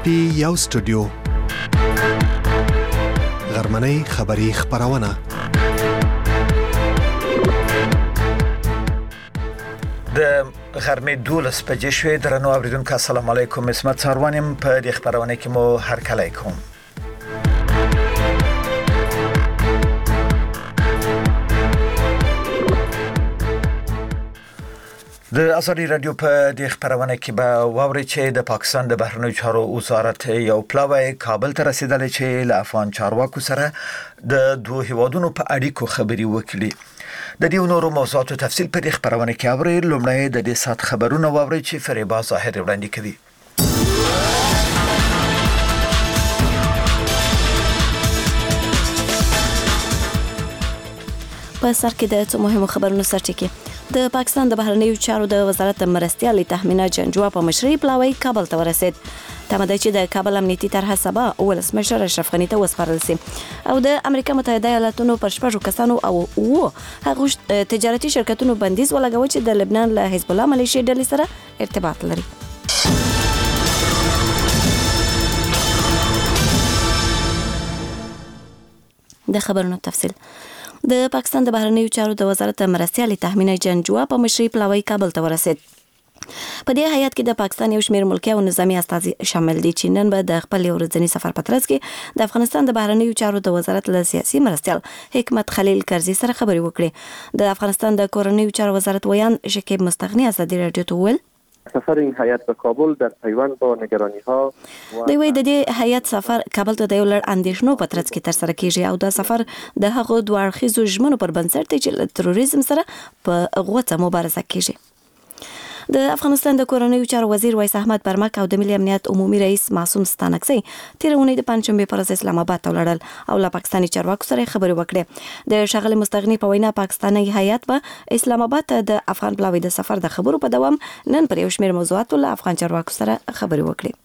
پی یو سټوډیو غرمنۍ خبری خبرونه د غرمې 12 بجې شوې. درنو اوریدونکو السلام علیکم. اسمت ساروانم په دې خبرونه کې مو هرکلی کوم. د ازادي رادیو په دې خبرونه کې به واوري چې د پاکستان د بهرنیو چارو وزارت یو پلاوی کابل ته رسیدلی چې له افغان چارواکو سره د دوه هیوادونو په اړیکو خبري وکړي. د دې نورو موضوعاتو تفصیل په دې خبرونه کې اوري. لومړی د دې سات خبرونه واوري چې فریبا ظاهر وړاندې کوي. په سر کې د مهمو خبرونو سرچینه د پاکستان د بهرنیو چارو د وزارت مرستیال تحمینا جنجوا په مشرۍ پلاوی کابل ته ورسید. تمه چې د کابل امنیتي طرحه سبا ولسمشر اشرف غني ته وسپارل شي او د امریکا متحده ایالاتونو پر شپږو کسانو او هغه تجارتي شرکتونو بندیز ولګوي چې د لبنان له حزب الله ملیشي ډلې سره ارتباط لري. د خبرونو تفصیل د پاکستان د بهرنیو چارو د وزارت مرستیال تحمینا جنجوا په مشرۍ پلاوی کابل ته ورسید. په دې هیات کې د پاکستان یو شمېر ملکي او نظامی استازي شامل دي چې نن به د خپل ورځني سفر په ترڅ کې د افغانستان د بهرنیو چارو د وزارت له سیاسي مرستیال حکمت خلیل کرزي سره خبرې وکړي. د افغانستان د کورنیو چارو وزارت ویان شکیب مستغنی ازادي رادیو ته ویل سفر این هیئت به کابل در پیوند با نگرانی‌ها دوی د دې هیئت سفر کابل ته د یو لړ اندېښنو په ترڅ کې تر سره کیږي او دا سفر د هغو دوه اړخیزو ژمنو پر بنسټ دی چې له تروریزم سره په غوڅه مبارزه کیږي. د افغانستان د کورنیو چارو وزیر وایس احمد برمک او د ملي امنیت عمومي رئیس معصوم ستانکزی تیرونی د پنځشنبه پر ورځ اسلام آباد ته ولاړل او له پاکستاني چارواکو سره خبرې وکړې. د شاغلي مستغنی په وینا پاکستاني هیئت به اسلام آباد ته د افغان پلاوی د سفر د خبرو په دوام نن پر یو شمېر موضوعاتو له افغان چارواکو سره خبرې وکړي.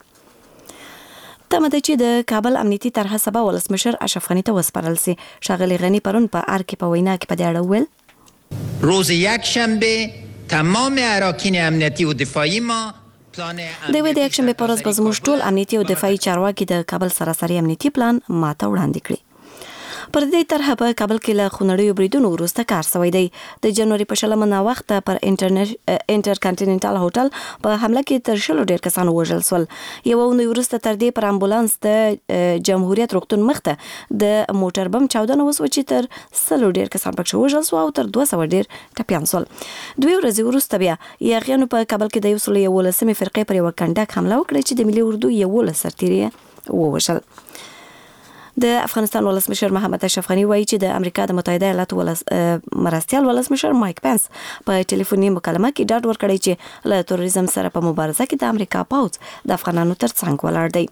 تمه ده چې د کابل امنیتي طرحه سبا ولسمشر اشرف غني ته وسپارل شي. شاغلي غني پرون په ار کې په وینا کې په دې اړه ویل روز یکشنبه تمام اراکین امنیتی و دفاعی ما د یکشنبه پر ورځ به زموږ ټول امنیتي او دفاعي چارواکي د کابل سراسري امنیتي پلان ماته وړاندې کړي. پر دې طرحه په کابل کې له خونړیو بریدونو وروسته کار شوی دی. د جنوري په 16 وخت پر انټرکانټیننټل هوټل په حمله کې تر 100 ډیر کسان وژل شول. یو نو وروسته تر دې پر امبولانس د جمهوریت روغتون مخته د موټر بم چاودنه وسو چې تر 100 ډیر کسان پکښ وژل شو او تر 200 ډیر ټپيان شول. دوی ورځې وروسته بیا یاغیانو په کابل کې د 111 فرقې پر یو کنډک حمله وکړه چې د ملي اردو یو سرتیری ووژل. د افغانستان ولسمشر محمد اشرف غني وایي چې د امریکا د متحده ایالاتو مرستیال ولسمشر مایک پنس په ټلیفوني مکالمه کې ډاډ ورکړی چې له تروریزم سره په مبارزه کې د امریکا پوځ د افغانانو ترڅنګ ولاړ دی.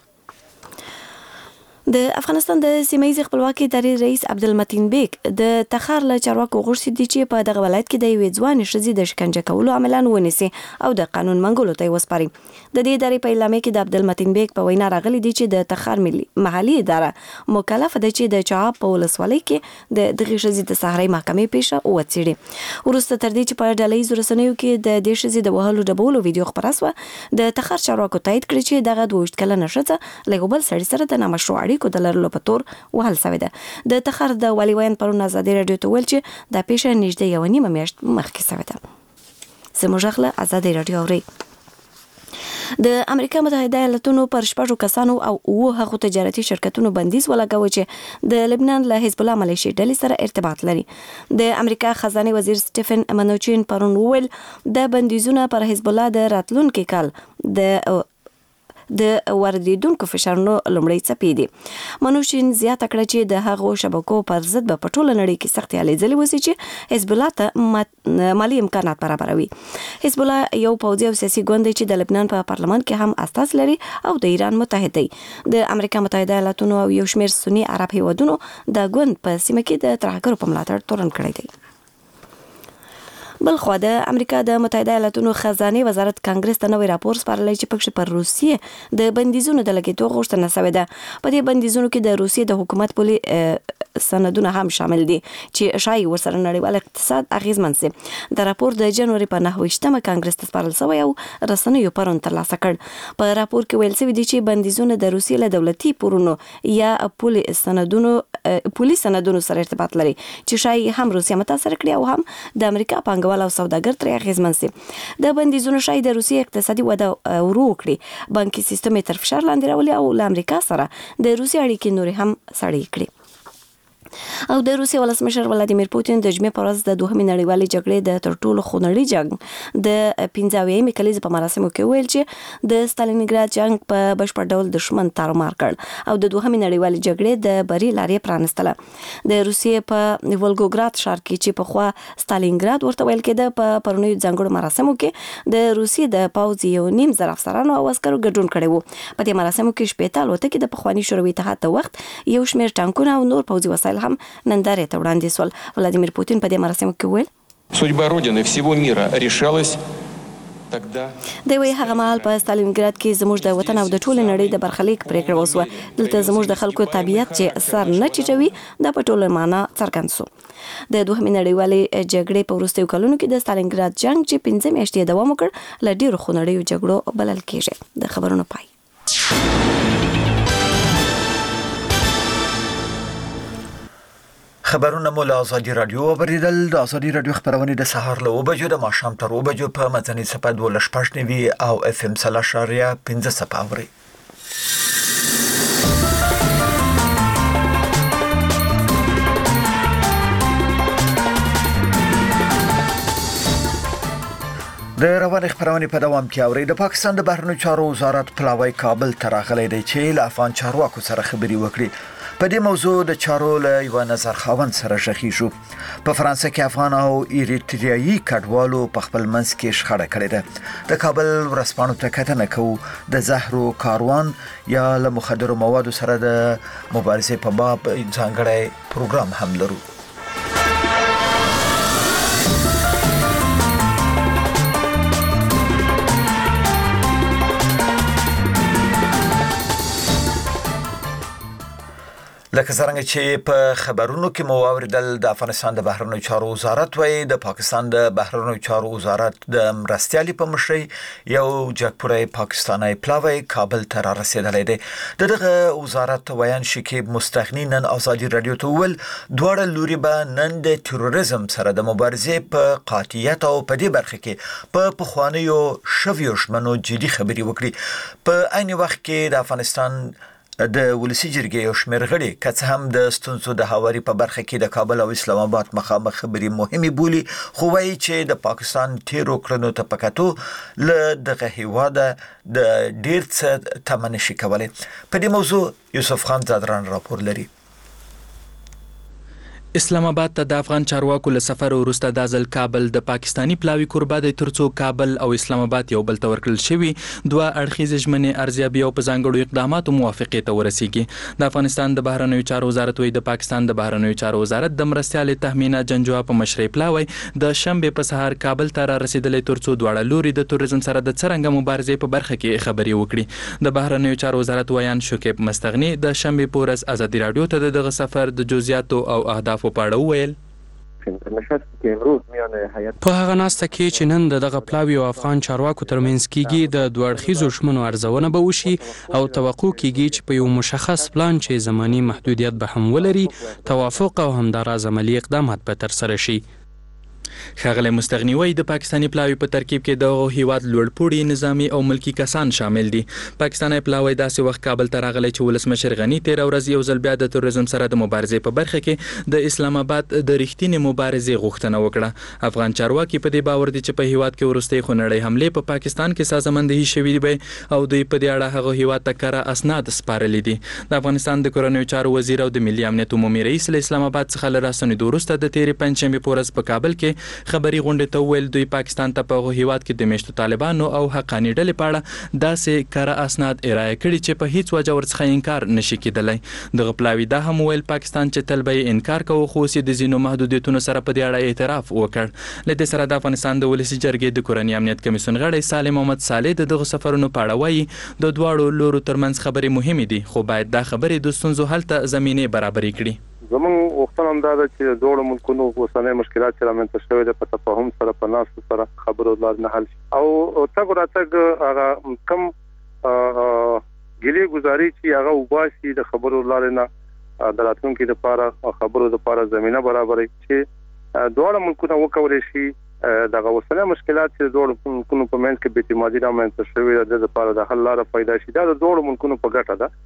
د افغانستان د سیمه‌ییز خپلواکۍ ادارې رئیس عبدالمتین بیگ د تخار له چارواکو غوښتي دي چې په دغه ولایت کې د یوې ځوانې ښځې د شکنجه کولو عملان ونیسي او د قانون منګولو ته وسپاري. د دې ادارې په اعلامیه کې د عبدالمتین بیگ په وینا راغلي دي چې د تخار محلي اداره مکلفه ده چې د چاپ په ولسوالۍ کې د دغې ښځې د صحرایي محکمې پیښه وڅېړي. وروسته تر دې چې په ډلهییزو رسنیو کې د دې ښځې د وهلو ډبولو ویډیو خپره شوه، د تخار چارواکو تایید کړي چې دغه 22 کلنه ښځه له یو بل سړي سره د نامشروع اړیکو د لرلو په تور وهل شوې ده. د تخار د والي ویان پرون ازادي رادیو ته ویل چې دا پیښه نږدې یوه نیمه میاشت مخکې شوې ده. زموږ غله ازادي رادیو اوري. د امریکا متحده ایالاتونو پر شپږو کسانو او هغو تجارتي شرکتونو بندیز ولګوي چې د لبنان له حزب الله ملیشي ډلې سره ارتباط لري. د امریکا خزانه وزیر سټیفن منوچین پرون ویل د بندیزونه پر حزب الله د راتلونکي کال د واردېدونکو فشارونو لومړی څپې دي. منوشین زیاته کړه چې د هغو شبکو پر ضد به په ټوله نړۍ کې سختې هلې ځلې وسي چې حزب الله ته مالي امکانات برابروي. حزب الله یو پوځي او سیاسي ګوند دی چې د لبنان په پارلمان کې هم استازي لري او د ایران متحد دی. د امریکا متحده ایالاتونو او یو شمېر سني عرب هیوادونو د ګوند په سیمه کې د ترهګرو په ملاتړ تورن کړی دی. بلخو د امریکا د متحده ایالاتونو خزانه وزارت کانګرس ته نوې راپور سپارلی چې پکې پر روسیې د بندیزونو د لګېدو غوښتنه شوې ده. په دې بندیزونو کې د روسیې د حکومت پولي سندونه هم شامل دي چې شایي ورسره نړیوال اقتصاد اغیزمن سي. د راپور د جنوري په 9 کانګرس ته سپارل شوی او رسنیو پرون ترلاسه کړ. په راپور کې ویل شوی دی چې بندیزونه د روسیې له دولتي پورونو یا پولي سندونو سره ارتباط لري چې شایي هم روسیه متاثر کړي او هم د امریکا پانګوال او سوداګر ترې اغیزمن سي. د بندیزونو شایي د روسیې اقتصادي وده ورو کړي، بانکي سیستم یې تر فشار لاندې راولي او له امریکا سره د روسیې اړیکې نورې هم سړې کړي. او د روسیې ولسمشر ولادیمیر پوتین د جمعې پر ورځ د دوهمې نړیوالې جګړې د تر ټولو خونړي جنگ د 50مې کلیزې په مراسمو کې ویل چې د ستالینګراد جنگ په بشپړ ډول دښمن تارمار کړ او د دوهمې نړیوالې جګړې د بری لارې پرانستله. د روسیې په ولګوګراد ښار کې چې پخوا ستالینګراد ورته ویل کېده په پرونیو ځانګړو مراسمو کې د روسیې د پوځ 1.5 زره افسرانو او عسکرو ګډون کړی وو. په دې مراسمو کې شپېته الوتکې د پخواني شوروي اتحاد د وخت یو شمېر ټانکونه او نور پوځي وسایل هم نندارې ته وړاندې سول. ولادیمیر پوتین په دې مراسمو کې ویل Судьба Родины всего мира решалась د وی هغه مهال په ستالینګراد کې زموږ د وطن او د ټول نړۍ د برخلیک پریکړه وسوه. دلته زموږ د خلکو طبيعت چې سر نه چټوي د پټول معنا څرګند سو. د دوهمې نړیوالې جګړې په وروستیو کلونو کې د ستالینګراد جنگ چې 15 میاشتې دوام وکړ ل ډیرو خونړیو جګړو بلل کېږي. د خبرونو پای. خبرونه مو له ازادي رادیو اوریدل. د ازادي رادیو خبرونه د سهار له 9 بجو د ماښام تر 2 بجو په متني صفحه 12.9 او اف ام 3.15 صفحه اوري. د رواني خبرونه په دوام کې اوري. د پاکستان د بهرنیو چارو وزارت پلاوی کابل ته راغلی دی چې له افغان چارواکو سره خبري وکړي. په دې موضوع د چارو له یو نظر خاوند سره شخي شو. په فرانسه کې افغان او ایریتریایي کډوالو په خپل منځ کې شخړه کړې ده. د کابل ورسپانو ته کتنه کوو د زهرو کاروان یا له مخدرو موادو سره د مبارزې په باب ځانګړی پروګرام هم لرو. لکه څنګه چې په خبرونو کې مو اوریدل د افغانستان د بهرنیو چارو وزارت وایي د پاکستان د بهرنیو چارو وزارت د مرستيالي په مشرۍ یو جګپوړی پاکستاني پلاوی کابل ته رسیدلی دی. دغه وزارت ویان شکیب مستغنی نن ازادي رادیو ته ول دواړه لوري به نن د تروریزم سره د مبارزې په قاطعیت او په دې برخه کې په پخوانیو شویو شمنو جدي خبري وکړي. په عین وخت کې د افغانستان د ولسی جرګې یو شمېر غړي که هم د ستونزو د هواري په برخه کې د کابل او اسلام آباد مخامخ خبري مهمه بولي، خو وايي چې د پاکستان تیرو کړنو ته پکاتو له دغه هیواده د ډیر څه تمن شي کولای. په دې موضوع یوسف خان زادران راپور لري. اسلام آباد ته د افغان چارواکو له سفر وروسته د ځل کابل د پاکستانی پلاوی کوربه د ترڅو کابل او اسلام آباد یو بل ته ورکړل شوی دوه اړخیزې ژمنې ارزیابي او په ځانګړو اقداماتو موافقې ته ورسیږي. د افغانستان د بهرنیو چارو وزارت وایي د پاکستان د بهرنیو چارو وزارت د مرستيالي تهمینه جنجوا په مشرۍ پلاوی د شنبه په سهار کابل ته را رسیدلې ترڅو دواړه لوري د تروریزم سره د څرنګه مبارزې په برخه کې خبري وکړي. د بهرنیو چارو وزارت ویان شکیب مستغنی د شنبه په ورځ ازادي رادیو ته دغه سفر د جزئیاتو او اهدافو په اړه وویل. په هغه ناسته کې چې نن دغه پلاوی او افغان چارواکو ترمنځ کېږي د دوه اړخیزو شمنو ارزونه به وشي او توقع کېږي چې په یو مشخص پلان چې زماني محدودیت به هم ولري توافق او همداراز عملی اقدامات به ترسره شي. ښاغلی مستغنی وایي د پاکستانی پلاوی په ترکیب کې د هیواد لوړپوړي نظامی او ملکی کسان شامل دي. پاکستانی پلاوی داسې وخت کابل ته راغلی چې ولسمشر غنی تیر ورځ یو ځل بیا د تروریزم سره د مبارزې په برخه کې د اسلام آباد د رښتینې مبارزې غوښتنه وکړه. افغان چارواکي په دې باور دي چې په هیواد کې وروستۍ خونړۍ حملې په پاکستان کې سازماندهي شوې دي او دوی په دې اړه هغه هیواد ته کره اسناد سپارلي دي. د افغانستان د کورنیو چارو وزیر او د ملي امنیت عمومي رئیس له اسلام آباد څخه له راستنېدو وروسته د تیرې پنجشنبې په ورځ په کابل کې کې خبري غونډې ته ویل دوی پاکستان ته په هیواد کې د میشتو طالبانو او حقانی ډلې په اړه داسې کره اسناد ارائه کړي چې په هیڅ وجه ورڅخه انکار نشي کېدلی. دغه پلاوی دا هم ویل پاکستان چې تل به انکار کوي خو چې د ځینو محدودیتونو سره په دې اړه اعتراف وکړ. له دې سره د افغانستان د ولسي جرګې د کورنۍ امنیت کمیسیون غړی سالم محمد صالح دغه سفرونو په اړه وایي د دواړو لورو ترمنځ خبرې مهمې دي خو باید دا خبرې د ستونزو حل ته زمینه برابرې کړي. زموږ وختونه هم دا ده چې دوه ملکونو اوسنۍ مشکلات چې رامنځته شوي د په تفاهم سره په ناس سره خبرو لار نه حل شي او تاسو راځي هغه کم ګلې گزاري چې هغه وباسي د خبرو لار نه د راتلونکو لپاره خبرو لپاره زمينه برابرې چې دوه ملکونه وکولای شي دغه اوسنۍ مشکلات چې دوه ملکونو په منځ کې به اعتمادي رامنځته شوي د لپاره د حل لار پیدا شي دا د دوه ملکونو په ګټه ده.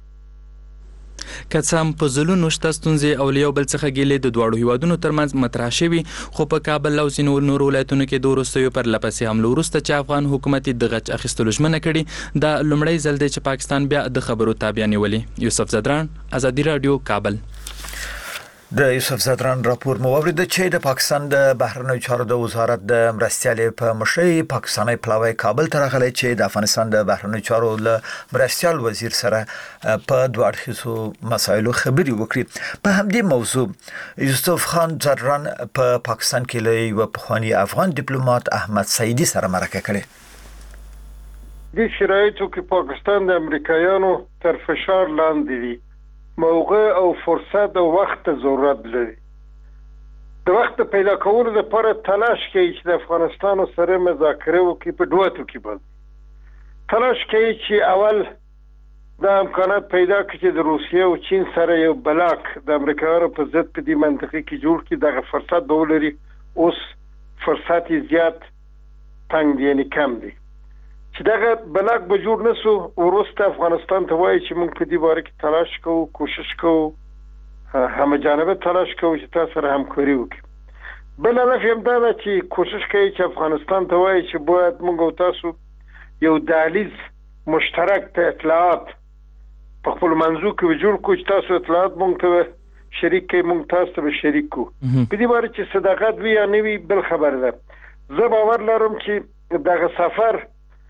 که څه هم په ځلونو شته ستونزې او له یو بل څخه ګیلې د دواړو هیوادونو ترمنځ مطرح شوي خو په کابل او ځینو نورو ولایتونو کې د وروستیو پرلپسې حملو وروسته چې افغان حکومت د غچ اخیستلو ژمنه کړې دا لومړی ځل دی چې پاکستان بیا د خبرو تابع نیولي. یوسف زدران، ازادي رادیو، کابل. د یوسف زدران راپور مو اورید چې د پاکستان د بهرنیو چارو د وزارت د مرستیال په مشرۍ پاکستاني پلاوی کابل ته راغلی چې د افغانستان د بهرنیو چارو له مرستیال وزیر سره په دوه اړخیزو مسایلو خبري وکړي. په همدې موضوع یوسف خان زدران په پاکستان کې له یو پخوانی افغان ډیپلوماټ احمد سعیدي سره مرکه کړې. د شرایطو کې پاکستان د امریکایانو تر فشار لاندې دی موقع او فرصت او وخت ضرورت لري. د وخت پیدا کولو لپاره تلاش کوي چې د افغانستان سره مذاکره وکړي په دوه ټکو باندې. تلاش کوي چې اول د امکانات پیدا کړي چې د روسیې او چین سره یو بلاک د امریکایانو په ضد په دې منطقه کې جوړ کړي. دغه فرصت به ولري. اوس فرصت زیات تنګ دی یعنی کم دی چې دغه بلاک به جوړ نسو ورسته افغانستان ته وایي چې موږ په دې باره کې تلاش کوو کوشش کوو همه جانبه تلاش کوو چې تاسو سره همکاري وکړو. بل هدف هم دا ده چې کوشش کوي چې افغانستان ته وایي چې باید موږ او تاسو یو دهلیز مشترک ته اطلاعات په خپل منځو کې جوړ کړو چې تاسو اطلاعات موږ ته شریک کړئ موږ تاسو ته شریک کړو. په دې باره چې صداقت وي یا نه وي بل خبر ده. زه باور لرم چې دغه سفر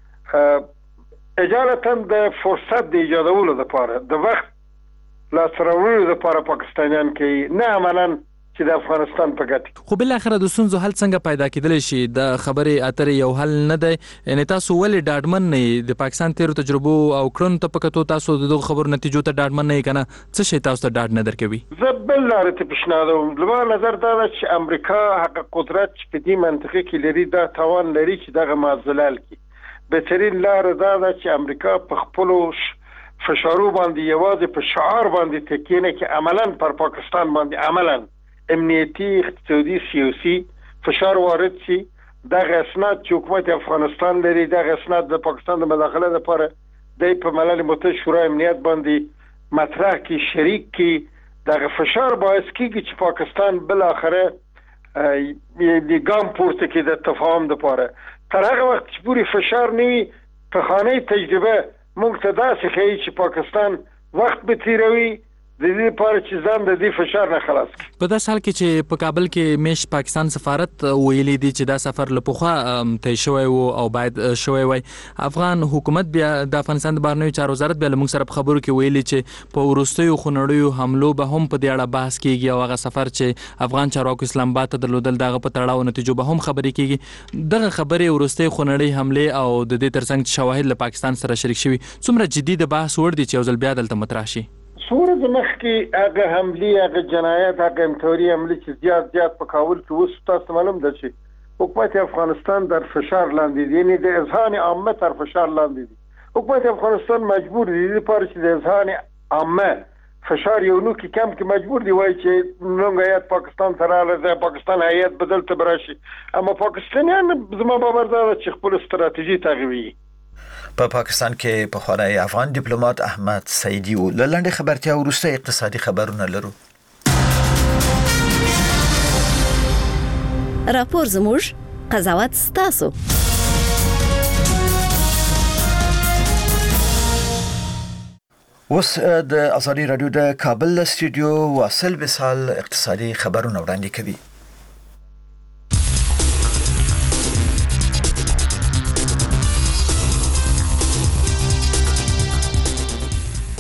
اجالتا د فرصت د ایجادولو لپاره د وخت لاسراوړلو لپاره پاکستانیان کوي نه عملاً چې د افغانستان په ګټه. خو بل اخر د ستونزو حل څنګه پیدا کېدلی شي د خبرې اترې یو حل نه دی. یعنی تاسو ولې ډاډمن نه د پاکستان تیرو تجربو او کړنو ته پکتو تاسو دغه خبرو نتیجو ته ډاډمن نه کنه څه شي تاسو ته ډاډ نه درکوي؟ زه بل لارې ته پیشنهادوم. لومړی نظر دا ده چې امریکا حق قدرت چې په دې منطقه کې لري دا توان لري چې دغه معضلال کړي. بهترین لار دا ده چې امریکا په خپل فشارو باندې یوازې په شعار باندې تکیه نه کې عملاً پر پاکستان باندې عملاً امنیتی اقتصادي سیاسي فشار وارد شي. دغه اسناد چې حکومت افغانستان لري دغه اسناد د پاکستان د مداخله لپاره د په ملل متحد شورای امنیت باندې مطرح کې شریک کې دغه فشار باعث کیږي چې پاکستان بل اخره د ګام پورته کې د تفاهم لپاره تر هغه وخت چې پوری فشار نیوي په خانه تجربه موږ ته داسې ښیي چې پاکستان وخت به تیروي د دې لپاره چې ځان د دې فشار نه خلاص کړي. په داسې حال کې چې په کابل کې میش پاکستان سفارت ویلي دی چې دا سفر له پخوا طی شوی و او باید شوی وای. افغان حکومت بیا د افغانستان د بهرنیو چارو وزارت بیا موږ سره په خبرو کې ویلي چې په وروستیو خونړیو حملو به هم په دې اړه بحث کیږي او هغه سفر چې افغان چارواکو اسلام آباد ته درلودل دغه په تړاو نتیجو به هم خبرې کیږي. دغه خبرې وروستي خونړی حمله او د دې ترڅنګ شواهد له پاکستان سره شریک شوي څومره جدي د بحث وړ دي چې یو ځل بیا دلته مطرح شي؟ سوره د مخ کې هغه حمله هغه جنایت هغه امتحاري حمله چې زیات په کابل کې اوس تاسو معلوم ده چې حکومت افغانستان در فشار لاندې دی یعنی د اذهان عامه تر فشار لاندې دی. حکومت افغانستان مجبور دی لپاره چې د اذهان عامه فشار یو نو کې کم کې مجبور دی وای چې نوم هیات پاکستان سره له پاکستان هیات بدل ته براشي. اما پاکستانیان زما باور دا چې خپل ستراتیژي تغوي. په پاکستان کې په خورای افغان ډیپلوماټ احمد سعیدي و لاندې خبرتیا ورسته اقتصادي خبرونه لرو. راپور زموږ قضاوت ستاسو. اوس د ازادي رادیو د کابل استودیو واصل وصال اقتصادي خبرونه وړاندې کوي.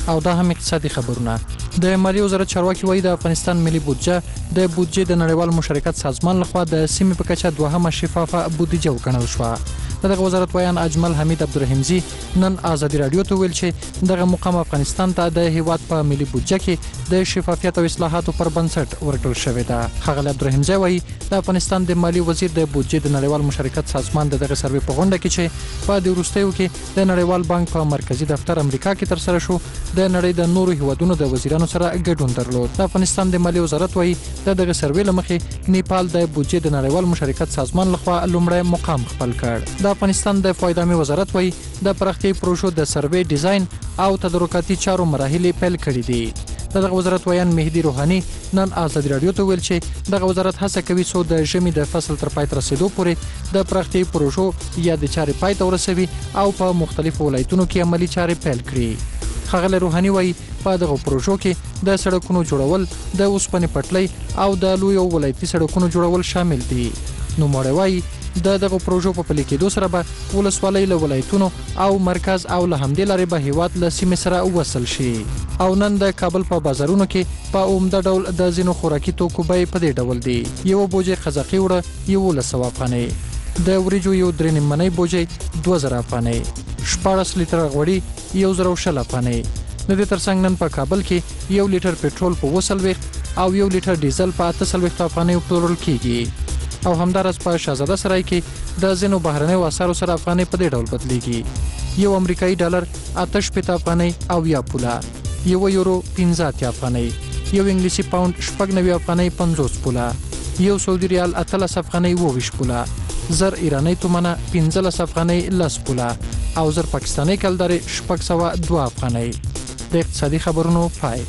او دا هم اقتصادي خبرونه. د مالیې وزارت چارواکي وایي د افغانستان ملي بودجه د بودجې د نړیوال مشارکت سازمان لخوا د سیمې په کچه دوهمه شفافه بودجه وګڼل شوه. دغه وزارت ویان اجمل حمید عبدالرحیمزی نن آزادي رادیو ته ویل چې دغه مقام افغانستان ته د هیواد په ملي بودجه کې د شفافیت او اصلاحاتو پر بنسټ ورکړل شوې ده. ښاغلی عبدالرحیمزی وایي د افغانستان د مالی وزیر د بودجې د نړیوال مشارکت سازمان دغه سروې په غونډه کې چې په د وروستیو کې د نړیوال بانک په مرکزی دفتر امریکا کې ترسره شو د نړۍ د نورو هیوادونو د وزیرانو سره ګډون درلود. د افغانستان د مالی وزارت وایي دغه سروې لمخې نیپال د بودجې د نړیوال مشارکت سازمان لخوا لومړی مقام خپل کړ. د افغانستان د فایدامي وزارت وایي د پراختیايي پروژو د سروې ډیزاین او تدارکاتي چارو مراحل پیل کړي دي. دغه وزارت ویان مهدی روحانی نن آزادي رادیو ته ویل چې دغه وزارت هڅه کوي څو د ژمي د فصل تر پای ته رسیدو پورې د پراختیايي پروژو یا د چارې پای ته ورسوي او په مختلفو ولایتونو کې عملی چارې پیل کړي. ښاغلی روحانی وایي په دغه پروژو کې د سړکونو جوړول، د اوسپنې پټلۍ او د لویو ولایتي سړکونو جوړول شامل دي. نوموړی وایي دغه پروژو په پلي کېدو سره به ولسوالۍ له ولایتونو او مرکز او له همدې لارې به هیواد له سیمې سره وصل شي. او نن د کابل په بازارونو کې په عمده ډول د ځینو خوراکي توکو بیې په دې ډول دي. یو بوجۍ قزاقي وړه 1100 افغانۍ، د وریجو یو 3 نیممنۍ بوجۍ 2000 افغانۍ، 14 لیټره غوړي 1020 افغانۍ. د دې ترڅنګ نن په کابل کې 1 لیټر پټرول په 200 او 1 لیټر ډیزل په 48 افغانۍ پلورل کیږي. او همدارس په شاهزاده سرای کې د ځینو بهرنیو اسعارو سره افغانۍ په دې ډول بدلیږي. یو امریکایي ډالر 58 افغانۍ او یا پوله، یو یورو 15 افغانۍ، یو انګلیسي پاوند 90 افغانۍ 50 پوله، یو سعودي ریال 13 افغانۍ 20 پوله، زر ایرانی تومنه 15 افغانۍ 10 پوله او زر پاکستاني کلدارې 602 افغانۍ. د اقتصادي خبرونو پای.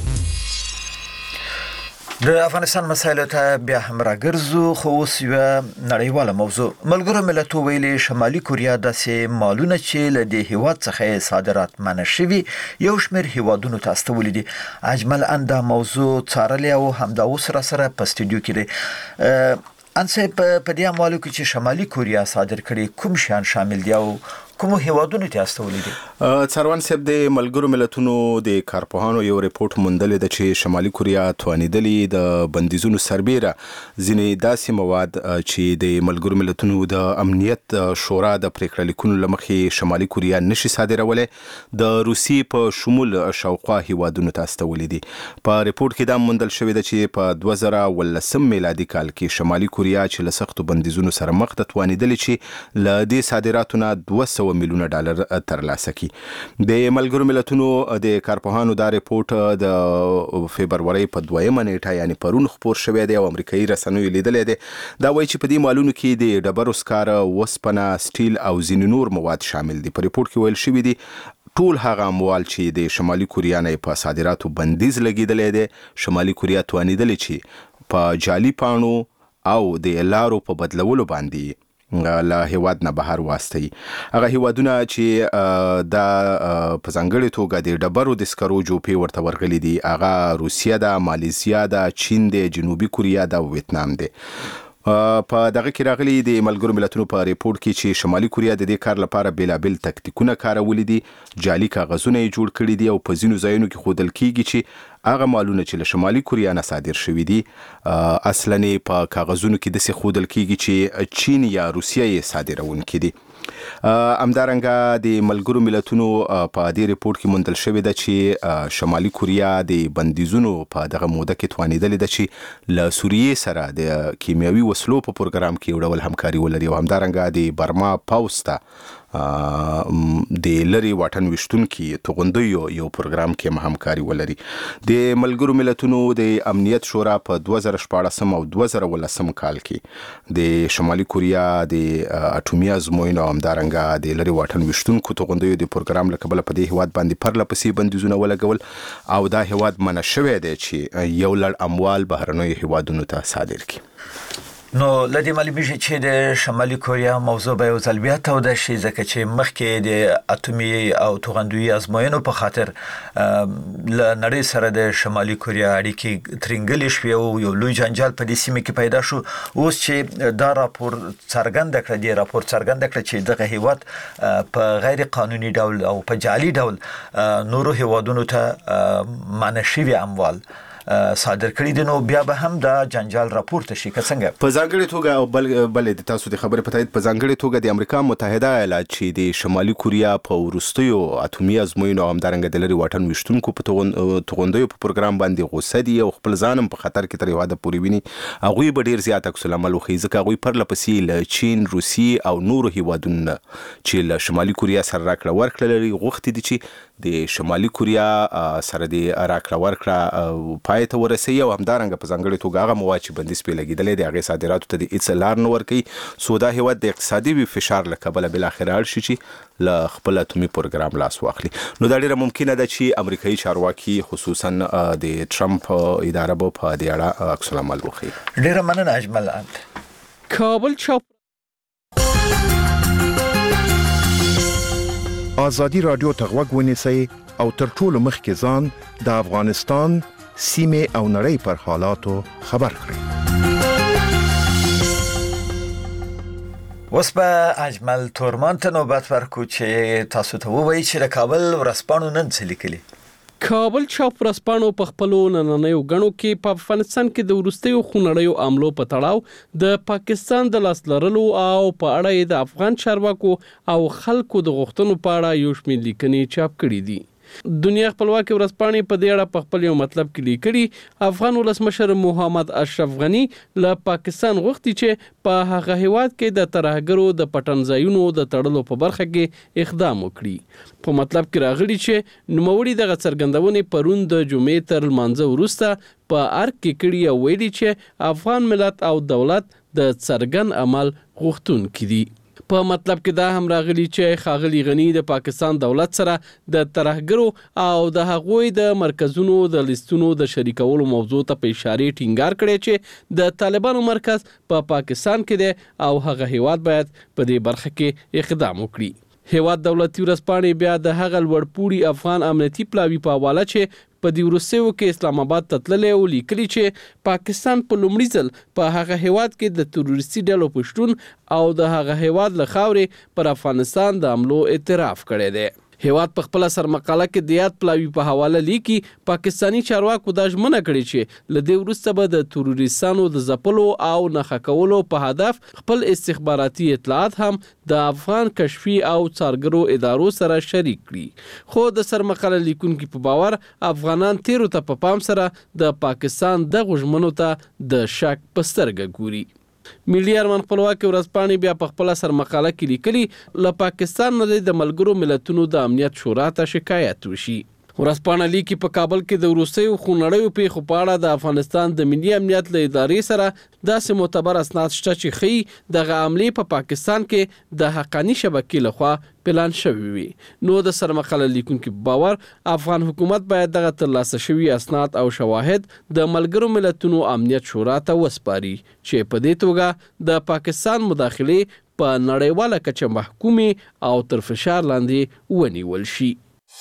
د افغانستان مسایلو ته بیا هم راګرځو، خو اوس یو نړیواله موضوع. ملګرو ملتونو ویلي شمالي کوریا داسې مالونه چې له دې هیواد څخه صادرات منع شوي یو شمېر هیوادونو ته استولي دي. اجمل انده موضوع څارلې او همدا اوس را سره په استودیو کې دی. انڅه په دې اموالو کې چې شمالي کوریا صادر کړي کوم شیان شامل دي او کوم هیوادونو ته استولي دي؟ څاروان صاحب د ملګرو ملتونو د کارپوهانو یو ریپورت موندل د چې شمالي کوریا توانیدلې د بندیزونو سربېره ځینې داسې مواد چې د ملګرو ملتونو د امنیت شورا د پریکړه لیکونو لمخې شمالي کوریا نشي صادرولای د روسي په شمول شاوخوا هیوادونو ته استولي دي. په ریپورت کې دا موندل شوی دی چې په 2019 میلادي کال کې شمالي کوریا چې له سختو بندیزونو سره مخ ته توانیدلې چې له دې صادراتو نه 200 میلیونه ډالر ترلاسه کړي. د ملګرو ملتونو د کارپوهانو دا ریپورت د فبرورۍ په 2مه نیټه یعنی پرون خپور شوی دی او امریکایي رسنیو لیدلې دی. دا وایي چې په دې مالونو کې د ډبرو سکاره، وسپنه، سټیل او ځینې نور مواد شامل دي. په ریپورت کې ویل شوی دی ټول هغه اموال چې د شمالي کوریا نه په صادراتو بندیز لګیدلې دي شمالي کوریا توانیدلې چې په جعلي پاڼو او د لارو په بدلولو باندې له هیواد نه بهر واستي. هغه هیوادونه چې دا په ځانګړي توګه د ډبرو د سکرو جوپې ورته ورغلي دي هغه روسیه ده، مالیزیا ده، چین ده، جنوبي کوریا ده او ویتنام ده. په دغه کې راغلي د ملګرو ملتونو په ریپورت کې چې شمالي کوریا د دې کار لپاره بیلابل تکتیکونه کارولي دي. جعلي کاغذونه یې جوړ کړي دي او په ځینو ځایونو کې ښودل کیږي چې هغه مالونه چې له شمالي کوریا نه صادر شوي دي اصلاً په کاغذونو کې داسې ښودل کیږي چې چین یا روسیه یې صادرونکي دي. همدارنګه د ملګرو ملتونو په دې ریپورت کې موندل شوی ده چې شمالي کوریا د بندیزونو په دغه موده کې توانیدلې ده چې له سوریې سره د کیمیاوي وسلو په پروګرام کې یو ډول همکاري ولري او همدارنګه د برما پاوس ته د لری واټن وشتونکي توغندیو یو پروګرام کې همکاري ولري. د ملګرو ملتونو د امنیت شورا په 2014 او 2019 کال کې د شمالي کوریا د اټومي ازموینو همدارنګه د لری واټن وشتونکو توغندیو د پروګرام لکبل په دې هواد باندې پرلپسې بندیزونه ولګول او دا هواد منع شوی دی چې یو لړ اموال بهرنیو هوادونو ته صادر کړي. نو لدی معلومیږي چې د شمالي کوریا موضوع به یو ځل بیا توده شي ځکه چې مخکې د اټومي او توغندوی ازموینو په خاطر ل نړۍ سره د شمالي کوریا اړیکې ترنګلې شوې او یو لوی جنجال په دې سیمه کې پیدا شو. اوس چې دا راپور څرګند کړ چې دغه هیواد په غیر قانوني ډول او په جعلي ډول نورو هیوادونو ته مانشوي اموال صادر کړی دي. نو بیا به هم دا جنجال راپورته شي که څنګه په ځانګړي توګه او بل د تاسو د خبرې په تایید په ځانګړي توګه د امریکا متحده ایالات چې د شمالي کوریا په وروستیو اټومي ازموینو همدارنګه د لري واټن وشتونکو په توغندیو په پروګرام باندې غوسه دي او خپل ځانم په خطر کې تر یو حد پورې ویني. هغوی به ډیر زیات عکس العمل وښیي ځکه هغوی پرلپسې له چین، روسیې او نورو هیوادونو چې له شمالي کوریا سره راکړه ورکړه لري غوښتي دي چې د شمالي کوریا سره د راکړه ورکړه پای ته ورسي او همدارنګه په ځانګړي توګه هغه مواد چې بندیز په لګیدلې د هغه صادراتو ته د اصلار نه ورکي. سو دا هیواد د اقتصادي فشار له کبله بل اخر اړ شي چې له خپل اټومي پروګرام لاس واخلي. نو دا ډیره ممکنه ده چې امریکایي چارواکي خصوصا د ټرمپ اداره په دې اړه عکس العمل وکړي. ډیره مننه اجمل. کابل چاپ آزادی رادیو ته غوږ ونیسئ او تر ټولو مخکې ځان د افغانستان سیمې او نړۍ پر حالاتو خبر کړئ. اوس به اجمل تورمان ته نوبت ورکو چې تاسو ته ووایي چې د کابل ورځپاڼو نن څه لیکلي. کابل چاپ ورځپاڼو په خپلو نننیو غړو کې په افغانستان کې د وروستیو خونړیو عملو په تړاو د پاکستان د لاس لرلو او په اړه د افغان چارواکو او خلکو د غوښتنو په اړه یو شمېر لیکنې چاپ کړي دي. دنیا خپلواکي ورځپاڼې په دې اړه په خپل یو مطلب کې لیکلي افغان ولسمشر محمد اشرف غنی له پاکستان غوښتي چې په هغه هیواد کې د ترهګرو د پټنځایونو د تړلو په برخه کې اقدام وکړي. په مطلب کې راغلي چې نوموړي دغه څرګندونې پرون د جمعې تر لمانځه وروسته په ارګ کې کړي او ویلي چې افغان ملت او دولت د څرګند عمل غوښتونکي دي. په مطلب کې دا هم راغلی چې ښاغلي غنی د پاکستان دولت سره د ترهګرو او د هغوی د مرکزونو د لیستونو د شریکولو موضوع ته په اشاره ټینګار کړی چې د طالبانو مرکز په پاکستان کې دی او هغه هیواد باید په دې برخه کې اقدام وکړي. هیواد دولتي ورځپاڼې بیا د هغه لوړپوړي افغان امنیتي پلاوي په حواله چې په دې وروستیو کې اسلام آباد ته تللی او لیکلي چې پاکستان په لومړي ځل په هغه هیواد کې د تروریستي ډلو په شتون او د هغه هیواد له خاورې پر افغانستان د حملو اعتراف کړی دی. هیواد په خپل سرمقاله کې د یاد پلاوي په حواله لیکي پاکستانی چارواکو دا ژمنه کړې چې له دې وروسته به د تروریستانو د ځپلو او نښه کولو په هدف خپل استخباراتي اطلاعات هم د افغان کشفي او څارګرو ادارو سره شریک کړي. خو د سرمقاله لیکونکو په باور افغانان تیرو ته په پام سره د پاکستان دغه ژمنو ته د شک په سترګه ګوري. ملي ارمان خپلواکي ورځپاڼې بیا په خپل سرمقاله کې لیکلي له پاکستان نه د ملګرو ملتونو د امنیت شورا ته شکایت وشي. ورځپاڼه لیکي په کابل کې د وروستیو خونړیو پیښو په اړه د افغانستان د ملي امنیت له ادارې سره داسې معتبر اسناد شته چې ښیي دغه حملې په پاکستان کې د حقاني شبکې لخوا پلان شوی وي. نو د سرمقاله لیکونکو په باور افغان حکومت باید دغه ترلاسه شوي اسناد او شواهد د ملګرو ملتونو امنیت شورا ته وسپاري چې په دې توګه د پاکستان مداخلې په نړیواله کچه محکومې او تر فشار لاندې ونیول شي.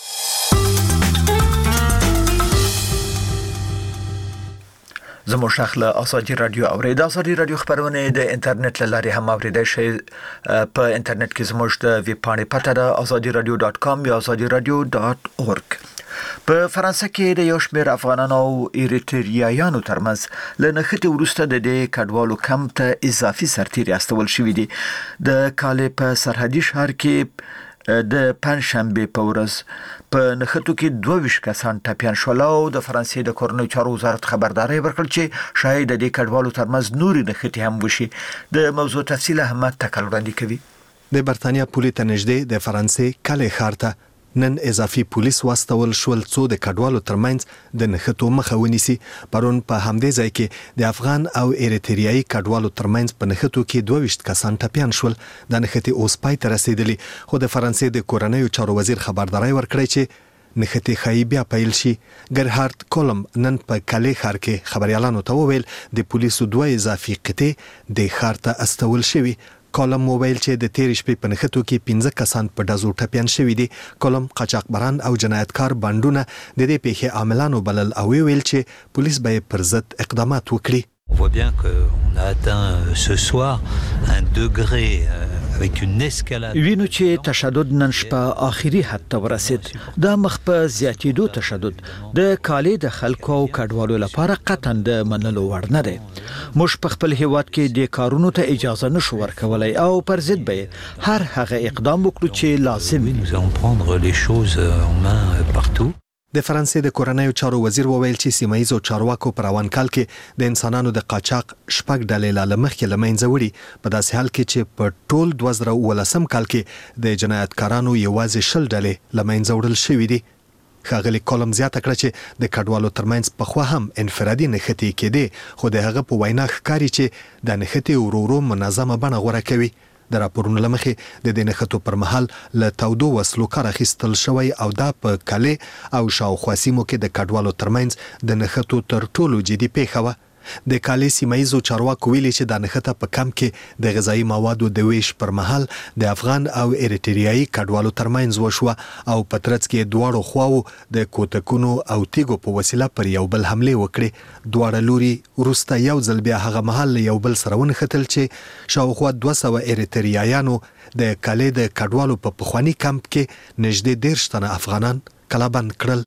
زموږ شخله آزادی رادیو اورید. آزادی رادیو خبرونه د انټرنیټ لارې هم اوریدای شئ. په انټرنیټ کې زموږ د ویب پاڼې پته ده azadiradio.com یا azadiradio.org. په فرانسه کې د یو شمېر افغانانو او ایریتریایانو ترمنځ له نښتې وروسته د دې کډوالو کمپ ته اضافي سرتیري استول شوي دي. د کالې په سرحدي ښار کې د پنځشنبې په ورځ په نښتو کې 22 کسان ټپیان شول او د فرانسې د کورنیو چارو وزارت خبرداري ورکړه چې شاید د دې کډوالو ترمنځ نوري نښتې هم وشي. د موضوع تفصیل احمد تکل وړاندې کوي. د برتانیا پولې ته نږدې د فرانسې کالې ښار ته نن اضافي پولیس واستول شول څو د کډوالو ترمنځ د نښتو مخه ونیسي. پرون په همدې ځای کې د افغان او ایریتریایي کډوالو ترمنځ په نښتو کې 22 کسان ټپیان شول. د نښتې اوس پای ته رسیدلی خو د فرانسې د کورنیو چارو وزیر خبرداري ورکړی چې نختی خای بیا پیل شي. ګرهارد کولم نن په کالی ښار کې خبريالانو ته وویل د پولیسو 2 اضافي قطې د ښار ته استول شوي. کولم موبایل چې د تیر شپې په نخټو کې 15 کسان په ډزو ټپيان شوي دي. کولم قاچاقبران او جنایتکار بانډونه د دې پیښې عاملانو بلل او ویل چې پولیس به پر ضد اقدامات وکړي. On voit bien qu'on a atteint ce soir un degré avec une escalade. وینو چې تشدد نن شپه آخري حد ته ورسید. دا مخ په زیاتېدو تشدد د کالي د خلکو او کډوالو لپاره قطعاً د منلو وړ نه دی. موږ په خپل هیواد کې د کارونو ته اجازه نشو ورکولای او پر ضد به هر هغه اقدام وکړو چې لازم. Nous allons prendre les choses en main partout. د فرانسې د کورنیو چارو وزیر وویل چې سیمایي چارواکو پر روان کال کې د انسانانو د قاچاق شپږ ډلې له مخکې لمنځه وړي. په داسې حال کې چې په ټول 2019 کال کې د جنایتکارانو یوازې 10 ډلې لمنځه وړل شوې دي. ښاغلي کولم زیاته کړه چې د کډوالو ترمنځ په خوا هم انفرادي نښتې کېدې، خو د هغه په وینا ښکاري چې د نښتې ورورو منظمه بڼه غوره کوي. د راپورونو لمخې د دې نښتو پر مهال له تودو وسلو کار اخیستل شوی او دا په کالی او شاوخوا سیمو کې د کډوالو ترمنځ د نښتو تر ټولو جدي پیښه وه. د کالی سیمایي چارواکو ویلي چې د نښته په کم کې د غذایی موادو د ویش پر مهال د افغان او ایریټریایي کډوالو ترمنځ وشوه او په ترڅ کې دواړو خواو د کوتکونو او تیګو په وسیله پر یو بل حمله وکړي. دواړه لوري وروسته یو ځل بیا هغه مهال یو بل سره ونښتل چې شاوخوا 200 ایریټریایانو د کالی د کډوالو په پخوانی کمپ کې نږدې 10 تنه افغانان کلابند کړل.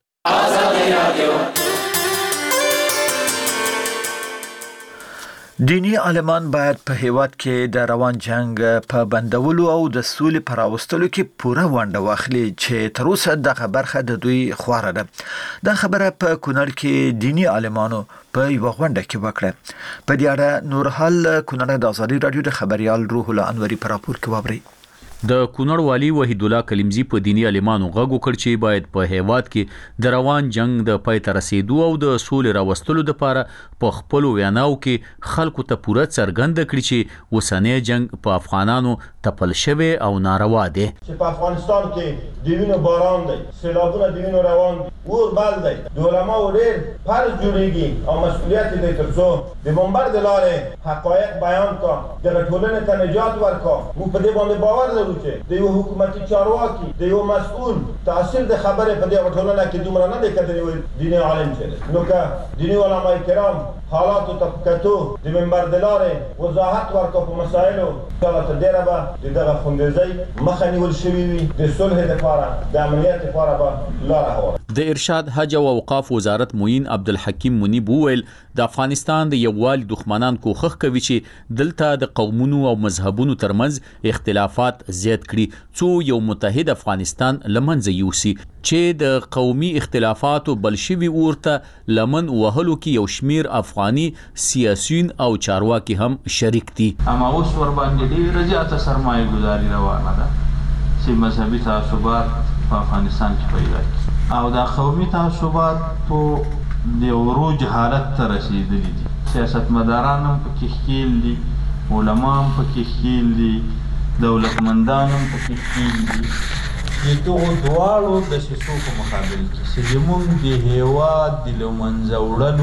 دینی عالمان باید په هیواد کې د روان جنگ په بندولو او د سولې پر راوستلو کې پوره ونډه واخلي چې تر اوسه دغه برخه د دوی خواره ده. دا خبره په کونړ کې دینی عالمانو په یو غونډه کې وکړه. په دې اړه نورحال کونړ د ازادي رادیو د خبريال روح الله انوري پر راپور کې وابري. د کونړ والی وحید الله کلیمزی په دینی عالمانو غږ وکړ چې باید په هیواد کې د روان جنگ د پای ته رسیدو او د سولې راوستلو لپاره په خپل ویناو کې خلکو ته پوره څرګند کړي چې وسنی جنگ په افغانانو تپل شوی او ناروا دی. چې په افغانستان کې د وینو باران دی، سیلابونه د وینو روان دي، اور بل دی، د علماو ډېر فرض جوړیږي او مسؤلیت دی ترڅو د منبر د لارې حقایق بیان کا، د ټولنې ته نجات ورکا. موږ په دې باندې باور لرو چې د یو حکومتي چارواکي د یو مسؤل تاثیر د خبره په دې ټولنه کې دومره نه دی کېدلی دیني عالم چې نو که دیني علما کرام حالاتو ته کتو د منبر د لارې وضاحت ورکړو په مسایلو چې ډېره به دغه خونریزۍ مخه نیول شوې وي، د صلح لپاره د امنیت لپاره به لاره هواره. د ارشاد حج او اوقاف وزارت معین عبدالحکیم منیب وویل د افغانستان د یووالي دښمنان کوښښ کوي چې دلته د قومونو او مذهبونو ترمنځ اختلافات زیات کړي څو یو متحد افغانستان لمنځه یوسي چې د قومي اختلافاتو بلشوي ورته لمن وهلو کې یو شمیر افغاني سیاسيون او چارواکي هم شریک دي. اما اوس ور باندې ډېره زیاته سرمایه گذاري روانه ده چې مذهبي تعصبات په افغانستان کې پیدا کړي او دا قومي تعصبات په د وروج حالت ته رسیدلي دي. سیاستمداران هم پکې ښکیل دي، علما هم پکې ښکیل دي، دولتمندان هم پکې ښکیل دي. د دغو دواړو دسیسو په مقابل کې چې زموږ د هیواد د له منځه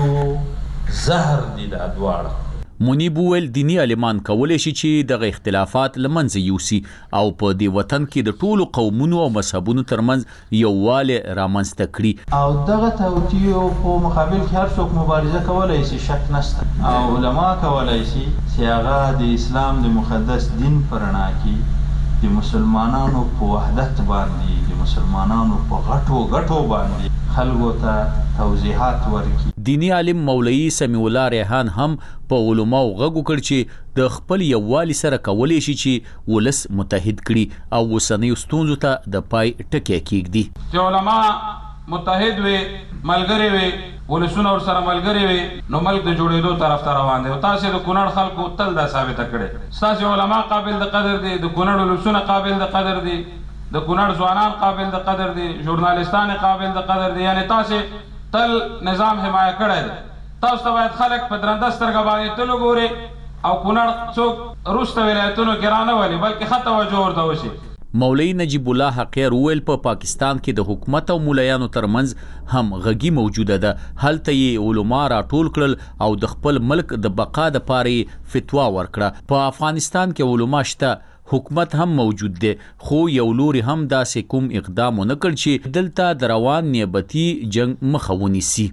وړلو زهر دي دا دواړه. منیب ویل دینی عالمان کولی شي چې دغه اختلافات لمنځه یوسي او په دې وطن کې د ټولو قومونو او مذهبونو ترمنځ یووالی رامنځته کړي او دغه توطیو په مقابل کې هر څوک مبارزه کولی شي، شک نشته. او علما کولی شي چې هغه د اسلام د مقدس دین په رڼا کې د مسلمانانو په وحدت باندې، د مسلمانانو په غټو باندې خلکو ته توضیحات ورکړي. دینی عالم مولوی سمیع الله ریحان هم په علماو غږ وکړ چې د خپل یووالي سره کولی شي چې ولس متحد کړي او اوسنیو ستونزو ته د پای ټکی کېږدي. چې علما متحد وي، ملګري وي، ولسونه ورسره ملګري وي، نو ملک د جوړېدو طرف ته روان دی. او تاسې د کونړ خلکو تل دا ثابته کړې، ستاسې علما قابل د قدر دي، د کونړ ولسونه قابل د قدر دي، د کونړ ځوانان قابل د قدر دي، ژورنالستان قابل د قدر دي. یعنی تاسې تل نظام حمایه کړی دی. تاسو ته باید خلک په درنده سترګه باندې تل وګوري او کونړ څوک وروسته ولایتونو کې رانه ولي بلکې ښه توجه ورته وشي. مولوی نجیب الله حقیر ویل په پاکستان کې د حکومت او مولایانو ترمنځ هم غږی موجوده ده. هلته یې علما راټول کړل او د خپل ملک د بقا دپاره فتوا ورکړه. په افغانستان کې علما شته، حکومت هم موجود دی، خو یو لوري هم داسې کوم اقدام ونه کړ چې دلته د روان نیابتي جنگ مخه ونیسي.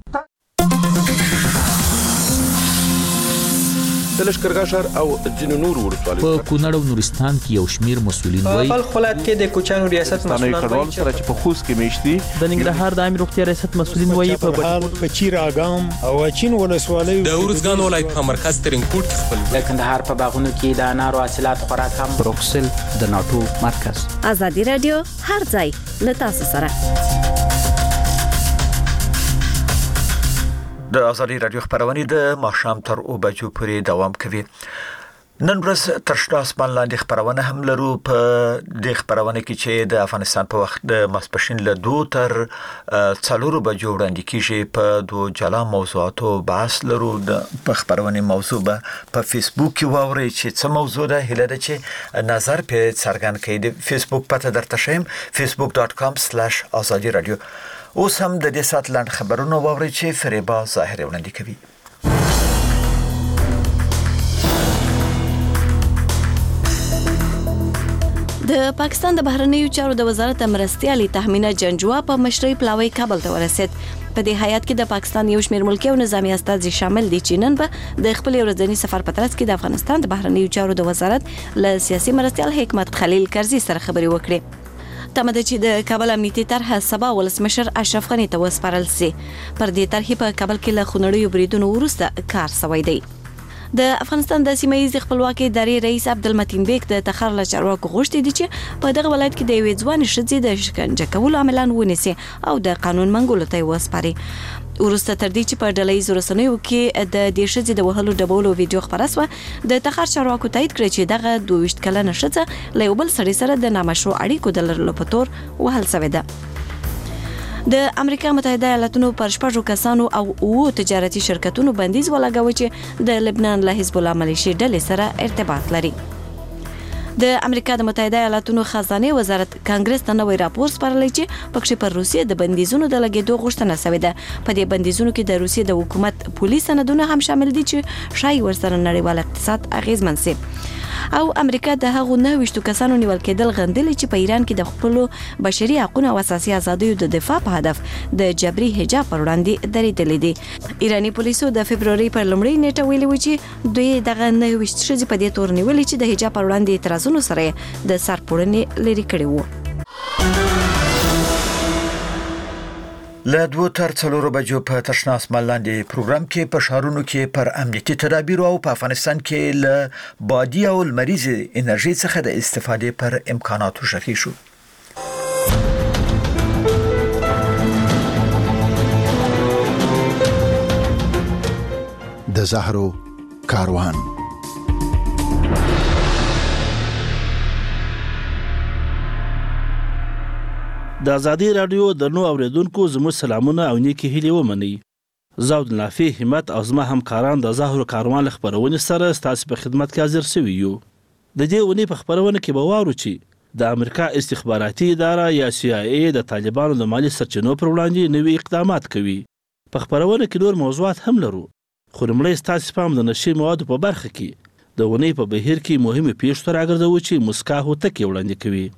د لشکرګاه ښار او ځینو نورو ولسوالیو په کونړ او نورستان کې یو شمیر مسؤلین وایي په ولایت کې د کوچانو ریاست مسؤلین وایي چې په خوست کې میشتي د ننګرهار د عامه روغتیا ریاست مسؤلین وایي په چیر اګام او چین ولسوالیو د ورزګان ولایت په مرکز ترینکوټ کې خپل د کندهار په باغونو کې د انارو حاصلات خوراک هم بروکسل د ناتو مرکز. ازادي رادیو هر ځای له تاسو سره. د ازادي رادیو خبرونه د ماښام تر 2 بجو پورې دوام کوي. نن ورځ تر شپه اسمان لاندې خبرونه هم لرو. په د خبرونه کې چې د افغانستان په وخت د ماسپښین له 2 تر 4 بجو وړاندې کیږي په دوه جلا موضوعاتو بحث لرو. په خبرونه موضوع په فیسبوک کې واوري چې څه موضوع ده، هله ده چې نظر په څرګند کړئ. د فیسبوک پته درته شیم facebook.com/azadi radio. اوس هم د دې سات لاند خبرونه واوري چې فریبا ظاهر وړاندې کوي. د پاکستان د بهرنیو چارو د وزارت مرستیالي تحمینا جنجوا په مشرۍ پلاوی کابل ته ورسید. په دې هیات کې د پاکستان یو شمېر ملکي او نظامی استازي شامل دي چې نن به د خپل ورځني سفر په ترڅ کې د افغانستان د بهرنیو چارو د وزارت له سیاسي مرستیال حکمت خلیل کرزي سره خبرې وکړي. تمه چې د کابل امنیتي طرحه سبا ولسمشر اشرف غني ته وسپارل سي. پر دې طرحې په کابل کې له خونړیو بریدونو وروسته کار شوی دی. د افغانستان د سیمه‌ییز خپلواکۍ ادارې رئیس عبدالمتین بیگ د تخار له چارواکو غوښتي دي چې په دغه ولایت کې د یوې ځوانې ښځې د شکنجه کولو عملان ونیسي او د قانون منګولو ته وسپاري. ورسته تر دې چې په ډلهییزو رسنیو کې د دې ښځې د وهلو ډبولو ویډیو خپره شوه، د تخار چارواکو تایید کړی چې دغه 22 کلنه ښځه له یو بل سړي سره د نامشروع اړیکو د لرلو په تور وهل شوې ده. د امریکا متحده ایالاتونو پر 6 کسانو او 9 تجارتي شرکتونو بندیز ولګاوه چې د لبنان له حزب الله ملیشي ډلې سره ارتباط لري. د امریکا د متحده ایالاتونو خزانه وزارت کانګرس ته نوې راپور سپارلی چې پکې پر روسیې د بندیزونو د لګېدو غوښتنه شوې ده. په دې بندیزونو کې د روسیې د حکومت پولیس سندونه هم شامل دي چې شایي ورسره نړیوال اقتصاد اغیزمن شي. او امریکا د هغو 29 کسانو نیول کېدل غندلي چې په ایران کې د خپل بشري حقوقو او اساسي آزادیو د دفاع په هدف د جبري حجاب پر وړاندې درېدلې دي. ایراني پولیسو د فبرवरी پر لومړۍ نیټه ویلي و چې دوی دغه 29 ښځې په دې تور نیولې چې د حجاب پر وړاندې اعتراضونو سره د سرپوړنې لري کړي وو. له 2 تر 4 بجو په تشنه اسمان لاندې پروګرام کې په ښارونو کې پر امنیتي تدابیر او په افغانستان کې له بادي او لمریز انرژي څخه د استفادې پر امکاناتو شخي شو. د زهرو کاروان. د ازادي رادیو د نو اوریدونکو زموږ سلامونه او نیکی هیلې ومني. زاود نافي همت او زما همکاران د زهرو کاروان خبرونه سره ستاسو په خدمت کې حاضر شوي یو. د دې ونی په خبرونه کې به واورو چې د امریکا استخباراتي اداره یا CIA د طالبانو د مالی سرچینو پر وړاندې نوي اقدامات کوي. په خبرونه کې نور موضوعات هم لرو، خو لومړی ستاسو پام د نشي موادو په برخه کې د ونی په بهیر کې مهمه پیښه راګرځو چې مسکا هوتکي وړاندې کوي.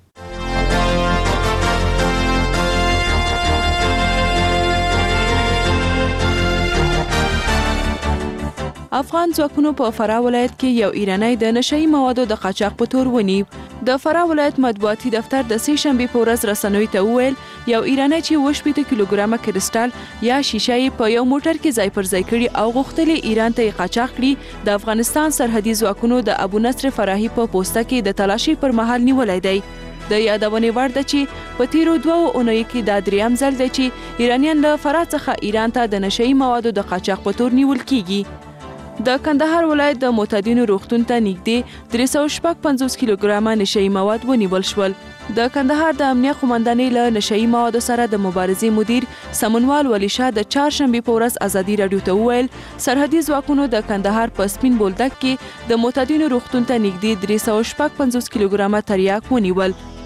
افغان ځواکونو په فراه ولایت کې یو ایرانی د نشئی موادو د قاچاق په تور ونیو. د فراه ولایت مطبوعاتي دفتر د سې شنبې په ورځ رسنیو ته وویل یو ایرانی چې 80 کیلوګرامه کریسټال یا شیشه په یو موټر کې ځای پر ځای کړي او غوښتلې ایران ته قاچاق کړي د افغانستان سرحدي ځواکونو د ابو نصر فراهي په پوسټه کې د تلاشي پر مهال نیولای دی. د یادونې وړ ده چې په تیرو 2 اونیو کې دا دریم ځل دی چې ایرانیان له فراه څخه ایران ته د نشئی موادو د قاچاق په تور نیول کیږي. د کندهار ولایت د معتادینو روغتون ته نږدې 355 کیلوګرامه نشئی مواد ونیول شول. د کندهار د امنیه قومندانۍ له نشئی موادو سره د مبارزې مدیر سمنوال ولی شاه د چهارشنبې په ورځ ازادي رادیو ته وویل سرحدي ځواکونو د کندهار په سپین بولدک کې د معتادینو روغتون ته نږدې 355 کیلوګرامه تریاک ونیول.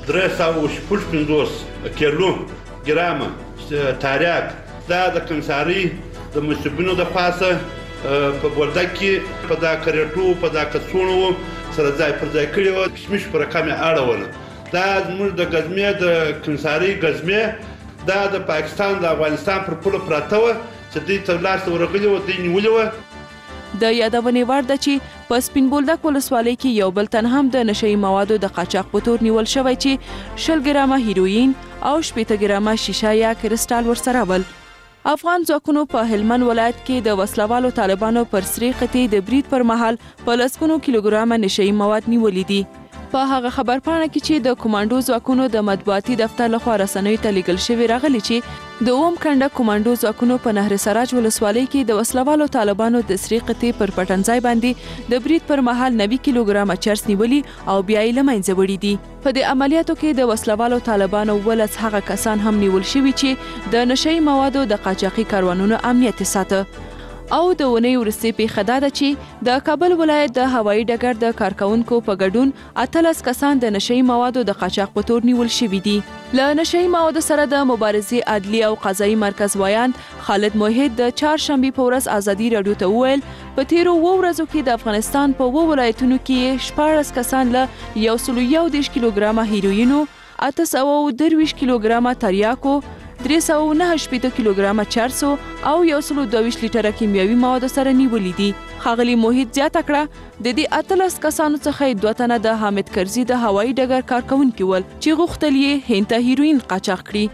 350 کیلو ګرامه تریاک دا د کمساري د مصیبونو د پاسه په بولدک کې په دا کریټو په دا کڅوڼو سره ځای پر ځای کړي و کشمش پر کمه اړوله دا زموږ د غزمې د کمساري غزمې دا د پاکستان د افغانستان پر پوله پراته و چې دوی ته لاس ورغلي و دوی نیولې و. د یادونې وړ ده چې په سپین بولدک ولسوالۍ کې یو بل تن هم د نشئی موادو د قاچاق په تور نیول شوی چې 20 ګرامه هیروین او 80 ګرامه شیشه یا کرسټال ورسره ول. افغان ځواکونو په هلمند ولایت کې د وسلوالو طالبانو پر سری قطعې د برید پر مهال په لسګونو کیلوګرامه نشئی مواد نیولې دي. په هغه خبرپاڼه کې چې د کمانډو ځواکونو د مطبوعاتي دفتر لخوا رسنیو ته لیږل شوی راغلی چې د اوم کنډه کمانډو ځواکونو په نهر سراج ولسوالۍ کې د وسلوالو طالبانو د سری قطعې پر پټنځای باندې د برید پر مهال 90 کیلوګرامه چرس نیولي او بیا یې له منځه وړي دي. په دې عملیاتو کې د وسلوالو طالبانو ولس هغه کسان هم نیول شوي چې د نشئی موادو د قاچاقي کاروانونو امنیت ساته. او د ونې ورستي پیښه ده چې د کابل ولایت د هوایي ډګر د کارکونکو په ګډون 18 کسان د نشئی موادو د قاچاق په تور نیول شوي دي. له نشئی موادو سره د مبارزې عدلي او قضایي مرکز وایاند خالد موحد د چهارشنبه په ورځ ازادي رادیو ته وویل په تیرو ورځو کې د افغانستان په ولایتونو کې 14 کسان له 111 کیلوګرامه هیروینو 823 کیلوګرامه تریاکو 389 کیلوګرامه چرسو او 122 لیټره کیمیاوي مواد سره نیولې دي. ښاغلي موحد زیاته کړه د دې 18 کسانو څخه 2 تنه د حامد کرزي د هوایي ډګر کارکونکي ول چې غوښتل یې هند ته هیروین قاچاق کړي.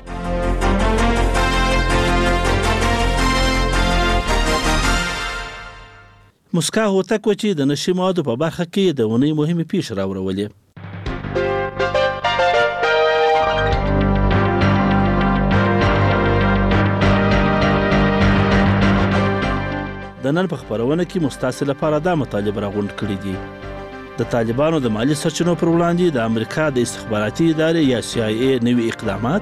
مسکا هوتک و چې د نشي موادو په برخه کې د ونې مهمه پیښه راوړولې. د نن په خبرونه کې مستاسل لپاره دا مطالب راغونډ کړي دي. د طالبانو د مالی سرچینو پر وړاندې د امریکا د استخباراتي ادارې یا CIA نوي اقدامات.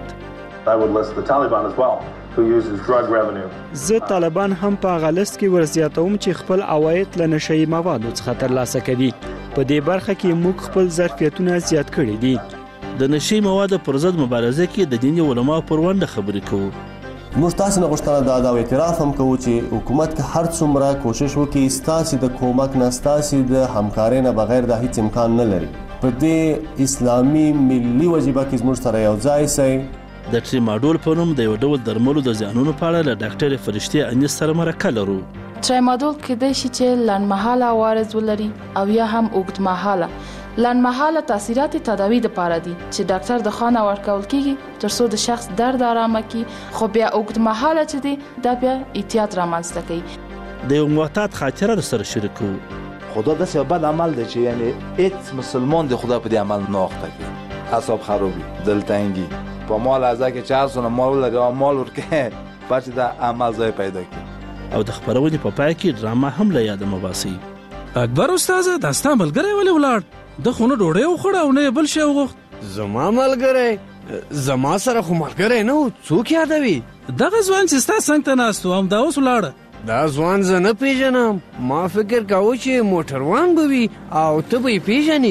زه طالبان هم په غلست کې ورزیاتوم چې خپل عواید له نشئی موادو څخه ترلاسه کوي. په دې برخه کې موږ خپل ظرفیتونه زیات کړي دي. د نشئی موادو پر ضد مبارزه کې د دیني علماو پر ونډه خبرې کوو. موږ تاسو نه غوښتنه دا او اعتراف هم کوو چې حکومت که هر څومره کوشش وکړي ستاسو د کومک نه ستاسو د همکارۍ نه بغیر د هیڅ امکان نه لري. په دې اسلامي ملي وجیبه کې زموږ سره یو ځای شئ. د ټریماډول په نوم د یو ډول درملو د زیانونو په اړه له ډاکټر فرشتي انیس سره مرکه لرو. ټریماډول کېدای شي چې لنډمهاله عوارض ولري او یا هم اوږدمهاله. لنډمهاله تاثیرات تداوی لپاره دي چې ډاکټر د خانه ورکول کیږي ترڅو د شخص درد آرامه کړي، خو بیا اوږدمهاله چې دي دا بیا احتیاط رامنځته کوي. د یو معتاد خاطره سره شریکو. خدا د څه بد عمل دی چې یعنی هیڅ مسلمان د خدا په دې عمل نه اخته کوي. اعصاب خرابي، دلتنګي، په مال ازا کې 400 مال لري او مال ورکه پاتې د عمل ځای پیدا کوي. او د خبرونې په پای کې ډرامه هم له یاد مباسي. اکبر استاد دا ستا ملګری ولې ولاړ؟ د خونه ډوډۍ وخوړه او نه بل شی وغوښت. زما ملګری زما سره خو ملګری نه و، څوک یادوي؟ دغه ځوان چې ستا څنګ ته ناست و همدا اوس ولاړه. دا ځوان زه نه پیژنم. ما فکر کاوه چې موټروان به وي او ته به یې پیژنې.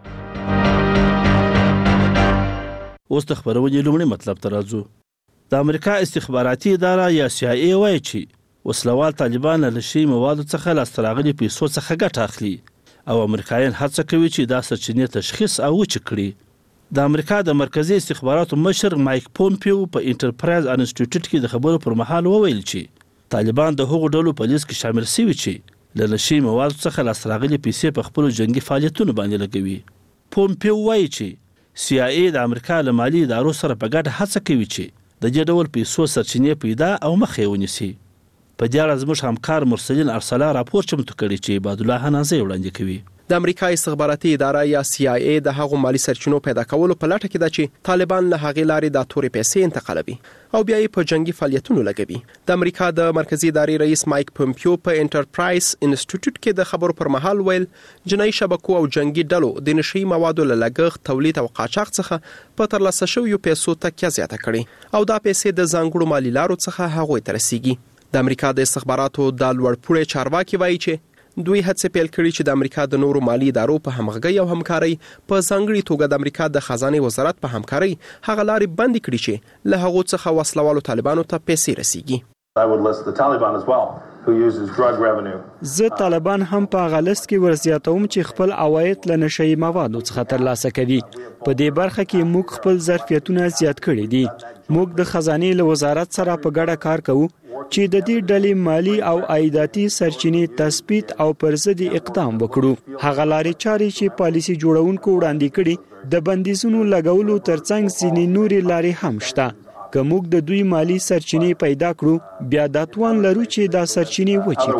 اوس د خبرونې لومړی مطلب ته راځو. د امریکا استخباراتي اداره یا CIA وایي چې وسلوال طالبان له نشئی موادو څخه لاسته راغلي پیسو څخه ګټه اخلي او امریکایان هڅه کوي چې دا سرچینې تشخیص او وچ کړي. د امریکا د مرکزی استخباراتو مشر مایک پومپیو په انټرپرایز انسټیټیوټ کې د خبرو پر مهال وویل چې طالبان د هغو ډلو په لیست کې شامل شوي چې له نشئی موادو څخه لاسته راغلي پیسې په خپلو جنګي فعالیتونو باندې لګوي. پومپیو وایي چې CIA د امریکا له مالي ادارو سره په ګډه هڅه کوي چې د دې ډول پیسو سرچینې پیدا او مخه یې ونیسي. په دې اړه زموږ همکار مرسلین ارسلا راپور چمتو کړی چې عباد الله حنازي وړاندې کوي. د امریکا استخباراتي اداره یا CIA د هغو مالی سرچینو پیدا کولو په لټه کې ده چې طالبان له هغې لارې د تورې پیسې انتقالوي او بیا یې په جنگي فعالیتونو لګوي. د امریکا د مرکزی ادارې رئیس مایک پومپیو په انټرپرایز انسټیټیوټ کې د خبرو پر مهال ویل جنایي شبکو او جنگي ډلو د نشئی موادو له لګښت، تولید او قاچاق څخه په ترلاسه شویو پیسو تکیه زیاته کړې او دا پیسې د ځانګړو مالي لارو څخه هغوی ته رسیږي. د امریکا د استخباراتو د لوړپوړي چارواکي وایي چې دوی هڅه پیل کړې چې د امریکا د نورو مالی ادارو په همغږۍ او همکارۍ په ځانګړي توګه د امریکا د خزانه وزارت په همکارۍ هغه لارې بند کړي چې له هغو څخه وسلوالو طالبانو ته پیسې رسیږي. زه طالبان هم په غلست کې ورزیاتوم چې خپل عواید له نشئی موادو څخه ترلاسه کوي. په دې برخه کې موږ خپل ظرفیتونه زیات کړي دي. موږ د خزانه له وزارت سره په ګډه کار کوو چې د دې ډلې مالی او عایداتي سرچینې تثبیت او پر ضد اقدام وکړو. هغه لارې چارې چې پالیسي جوړونکو وړاندې کړي د بندیزونو لګولو ترڅنګ ځینې نورې لارې هم شته. که موږ د دوی مالی سرچینې پیدا کړو بیا دا توان لرو چې دا سرچینې وچې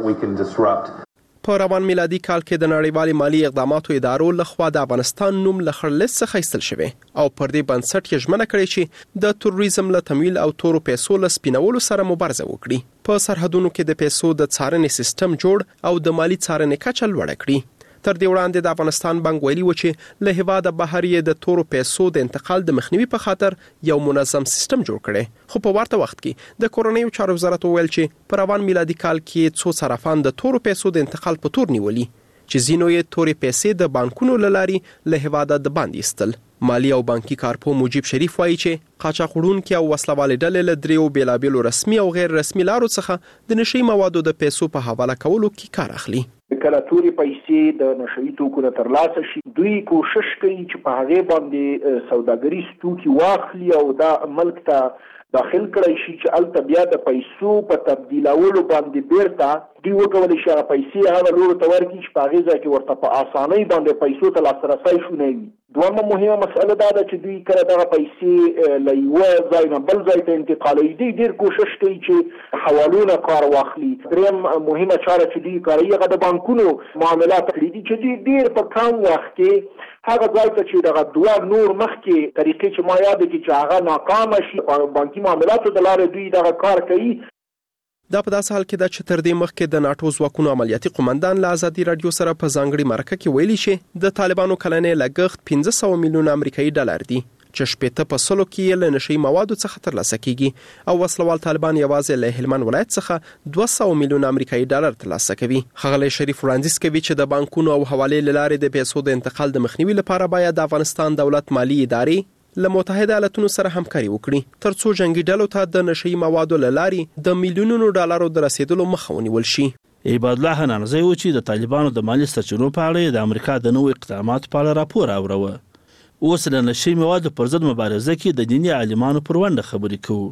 کړو. په روان میلادي کال کې د نړیوالې مالی اقداماتو ادارو لخوا د افغانستان نوم له خړلست څخه ایستل شوی او پر دې بنسټ یې ژمنه کړې چې د تروریزم له تمویل او تورو پیسو له سپینولو سره مبارزه وکړي. په سرحدونو کې د پیسو د څارنې سیستم جوړ او د مالی څارنې کچه لوړه کړي. تر دې وړاندې د افغانستان بانک ویلي و چې له هیواده بهر یې د تورو پیسو د انتقال د مخنیوي په خاطر یو منظم سیستم جوړ کړي. خو په ورته وخت کې د کورنیو چارو وزارت ویل چې په روان میلادي کال کې څو صرافان د تورو پیسو د انتقال په تور نیولي چې ځینو یې تورې پیسې د بانکونو له لارې له هیواده د باندې ایستل. مالی او بانکي کارپو مجيب شریف وایي چې قاچاق وړونکي او وسلوالې ډلې له دریو بیلابیلو رسمي او غیر رسمي لارو څخه د نشئی موادو د پیسو په حواله کولو کې کار اخلي. کله توري پیسې د نشئی توکو نه ترلاسه شي دوی کوشش کوي چې په هغه باندې سوداګریز توکي واخلي او دا ملک ته داخل کړی شي چې الته بیا د پیسو په تبدیلولو باندې بیرته دوی وکولای شي پیسې هغه لور ته ورکړي چې په هغه ځای کې ورته په اسانۍ باندې پیسو ته لاسرسی شونه وي. دویمه مهمه مسله دا ده چې دوی کله دغه پیسې له یوه ځای نه بل ځای ته انتقالوي. دوی ډېر کوشش کوي چې حوالونه کار واخلي. دریم مهمه چاره چې دوی کوي هغه د بانکونو معاملات دي چې دوی ډېر په کم وخت کې هغه ځای ته چې دغه دوه نور مخکې طریقې چې ما یاد دي چې هغه ناکامه شي بانکي معاملاتو د لارې دوی دغه کار کوي. دا په داسې حال کې ده چې تر دې مخکې د ناټو ځواکونو عملیاتي قومندان له ازادي رادیو سره په ځانګړي مرکه کې ویلي چې د طالبانو کلنې لګښت 1500 میلیون امریکایي ډالر دی چې 80% کې له نشئی موادو څخه ترلاسه کیږي او وسلوال طالبان یوازې له هلمند ولایت څخه 200 میلیون امریکایي ډالر ترلاسه کوي. ښاغلی شریف وړاندیز کوي چې د بانکونو او حوالې له لارې د پیسو د انتقال د مخنیوي لپاره باید د افغانستان دولت مالی ادارې له متحده ایالاتونو سره همکاري وکړي ترڅو جنگي ډلو ته د نشئی موادو له لارې د میلیونونو ډالرو د رسیدلو مخه ونیول شي. عباد الله حنانزی و چې د طالبانو د مالی سرچینو په اړه د امریکا د نوو اقداماتو په اړه راپور اوروه. اوس د نشئی موادو پر ضد مبارزه کې د دیني عالمانو پر ونډه خبرې کوو.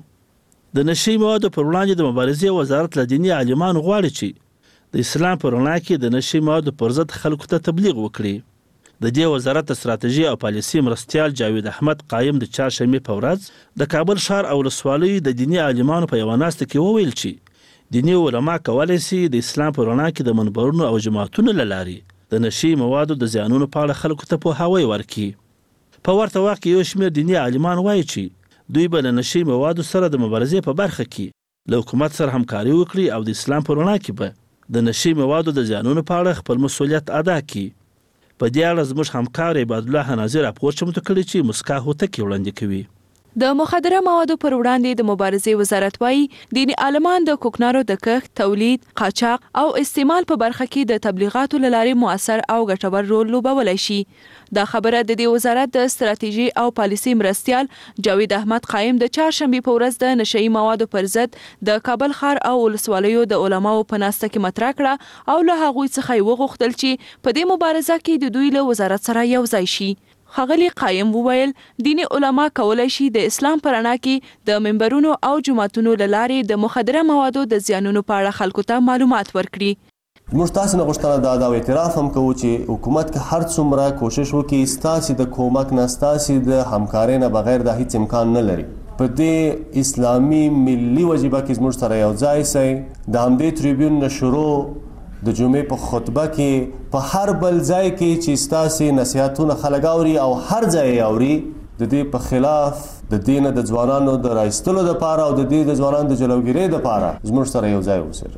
د نشئی موادو پر وړاندې د مبارزې وزارت له دیني عالمانو غواړي چې د اسلام پر رڼا کې د نشئی موادو پر ضد خلکو ته تبلیغ وکړي. د دې وزارت استراتیژي او پالیسي مرستیال جاوید احمد قایم د چهارشنبه په ورځ د کابل ښار او ولسوالۍ د دیني عالمانو په یوه ناسته کې وویل چې دیني علما کولی شي د اسلام په رڼا کې د منبرونو او جماعتونو له لارې د نشئی موادو د زیانونو په اړه خلکو ته پوهاوی ورکړي. په ورته وخت کې یو شمېر دیني عالمان وایي چې دوی به له نشئی موادو سره د مبارزې په برخه کې له حکومت سره همکاري وکړي او د اسلام په رڼا کې به د نشئی موادو د زیانونو په اړه خپل مسؤلیت ادا کړي. په دې اړه زموږ همکار عباد الله حنازي راپور چمتو کړی چې مسکا هوتکي وړاندې کوي. د مخدره موادو پر وړاندې د مبارزې وزارت وایي دیني عالمان د کوکنارو د کښت، تولید، قاچاق او استعمال په برخه کې د تبلیغاتو له لارې مؤثر او ګټور رول لوبولی شي. دا خبره د دې وزارت د استراتیژي او پالیسي مرستیال جاوید احمد قایم د چهارشنبې په ورځ د نشئی موادو پر ضد د کابل ښار او ولسوالیو د علماو په ناسته کې مطرح کړه او له هغوی څخه یې وغوښتل چې په دې مبارزه کې د دوی له وزارت سره یو ځای شي. ښاغلي قایم وویل دیني علما کولی شي د اسلام په رڼا کې د منبرونو او جوماتونو له لارې د مخدره موادو د زیانونو په اړه خلکو ته معلومات ورکړي. موږ تاسو نه غوښتنه دا او اعتراف هم کوو چې حکومت که هر څومره کوشش وکړي ستاسو د کومک نه ستاسو د همکارۍ نه بغیر د هیڅ امکان نه لري. په دې اسلامي ملي وجیبه کې زموږ سره یو ځای سي د همدې ټریبیون نه شروع د جمعې په خطبه کې په هر بل ځای کې چې ستاسو نصيحتونه خلک اوري او هر ځای اوري د دې په خلاف د دین د ځوانانو د راستلو لپاره او د دې د ځوانانو د جلوګیرۍ لپاره زموږ سره یو ځای اوسئ.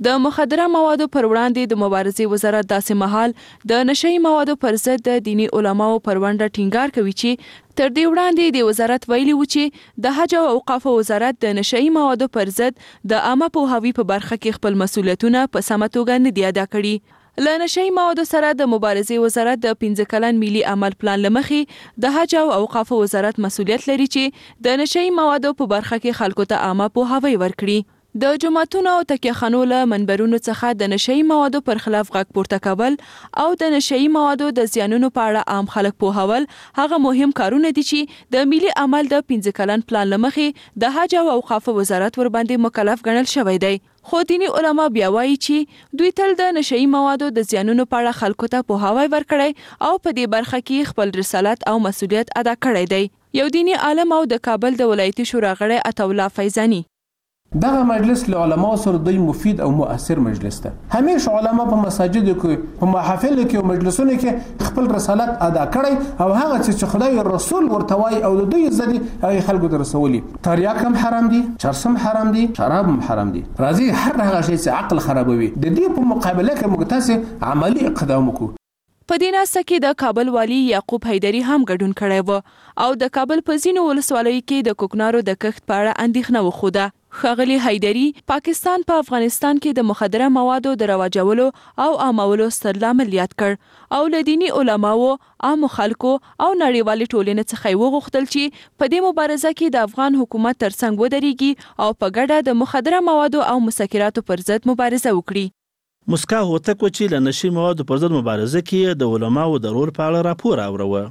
د مخدره موادو پر وړاندې د مبارزې وزارت داسې مهال د نشئی موادو پر ضد د دینی علماو پر ونډه ټینګار کوي چې تر دې وړاندې د وزارت ویلي و چې د حج او اوقافو وزارت د نشئی موادو پر ضد د عامه پوهاوي په برخه کې خپل مسؤلیتونه په سمه توګه نه دي ادا کړي. له نشئی موادو سره د مبارزې وزارت د 15 کلن ملي عمل پلان لمخې د حج او اوقافو وزارت مسؤلیت لري چې د نشئی موادو په برخه کې خلکو ته عامه پوهاوی ورکړي. د جماعتونو او تکیهخانو له منبرونو څخه د نشئی موادو پر خلاف غږ پورته کول او د نشئی موادو د زیانونو په اړه عام خلک پوهول هغه مهم کارونه دي چې د ملي عمل د 15 کلن پلان لمخې د حج او اوقافو وزارت ورباندې مکلف ګڼل شوی دی. خو دینی علما بیا وایي چې دوی تل د نشئی موادو د زیانونو په اړه خلکو ته پوهاوی ورکړی او په دې برخه کې خپل رسالت او مسؤلیت ادا کړی دی. یو دینی عالم او د کابل د ولایتي شورا غړی عطاالله فیضاني دغه مجلس له علماو سره دوی مفید او مؤثر مجلس ده. همیشه علما په مساجدو کې په محافل کې او مجلسونو کې خپل رسالت ادا کړی او هغه چې خدای رسول ورته وایي او د دوی ځدی هغه خلکو ته رسولي. تریاک هم حرام دي، چرس هم حرام دي، شراب هم حرام دي. راځي هر هغه شی چې عقل خرابوي د دې په مقابله کې موږ تاسو عملی اقدام وکړو. په دې ناسته کې د کابل والی یعقوب حیدری هم ګډون کړی و او د کابل په ځینو ولسوالیو کې د کوکنارو د کښت په اړه اندېښنه وښوده. ښاغلي حیدری پاکستان په افغانستان کې د مخدره موادو د رواجولو او عامولو ستر لامل یاد کړ او له دینی علماو، عامو خلکو او نړیوالې ټولنې څخه یې وغوښتل چې په دې مبارزه کې د افغان حکومت ترڅنګ ودرېږي او په ګډه د مخدره موادو او مسکراتو پر ضد مبارزه وکړي. مسکا هوتک چې له نشي موادو پر ضد مبارزه کې د علماو د رول په اړه راپور اوروه.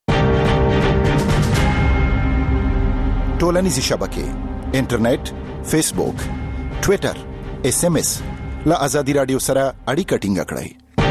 ټولنیزې شبکې انټرنیټ، فیسبوک، ټویټر، SMS له آزادي رادیو سره اړیکه ټینګه کړئ.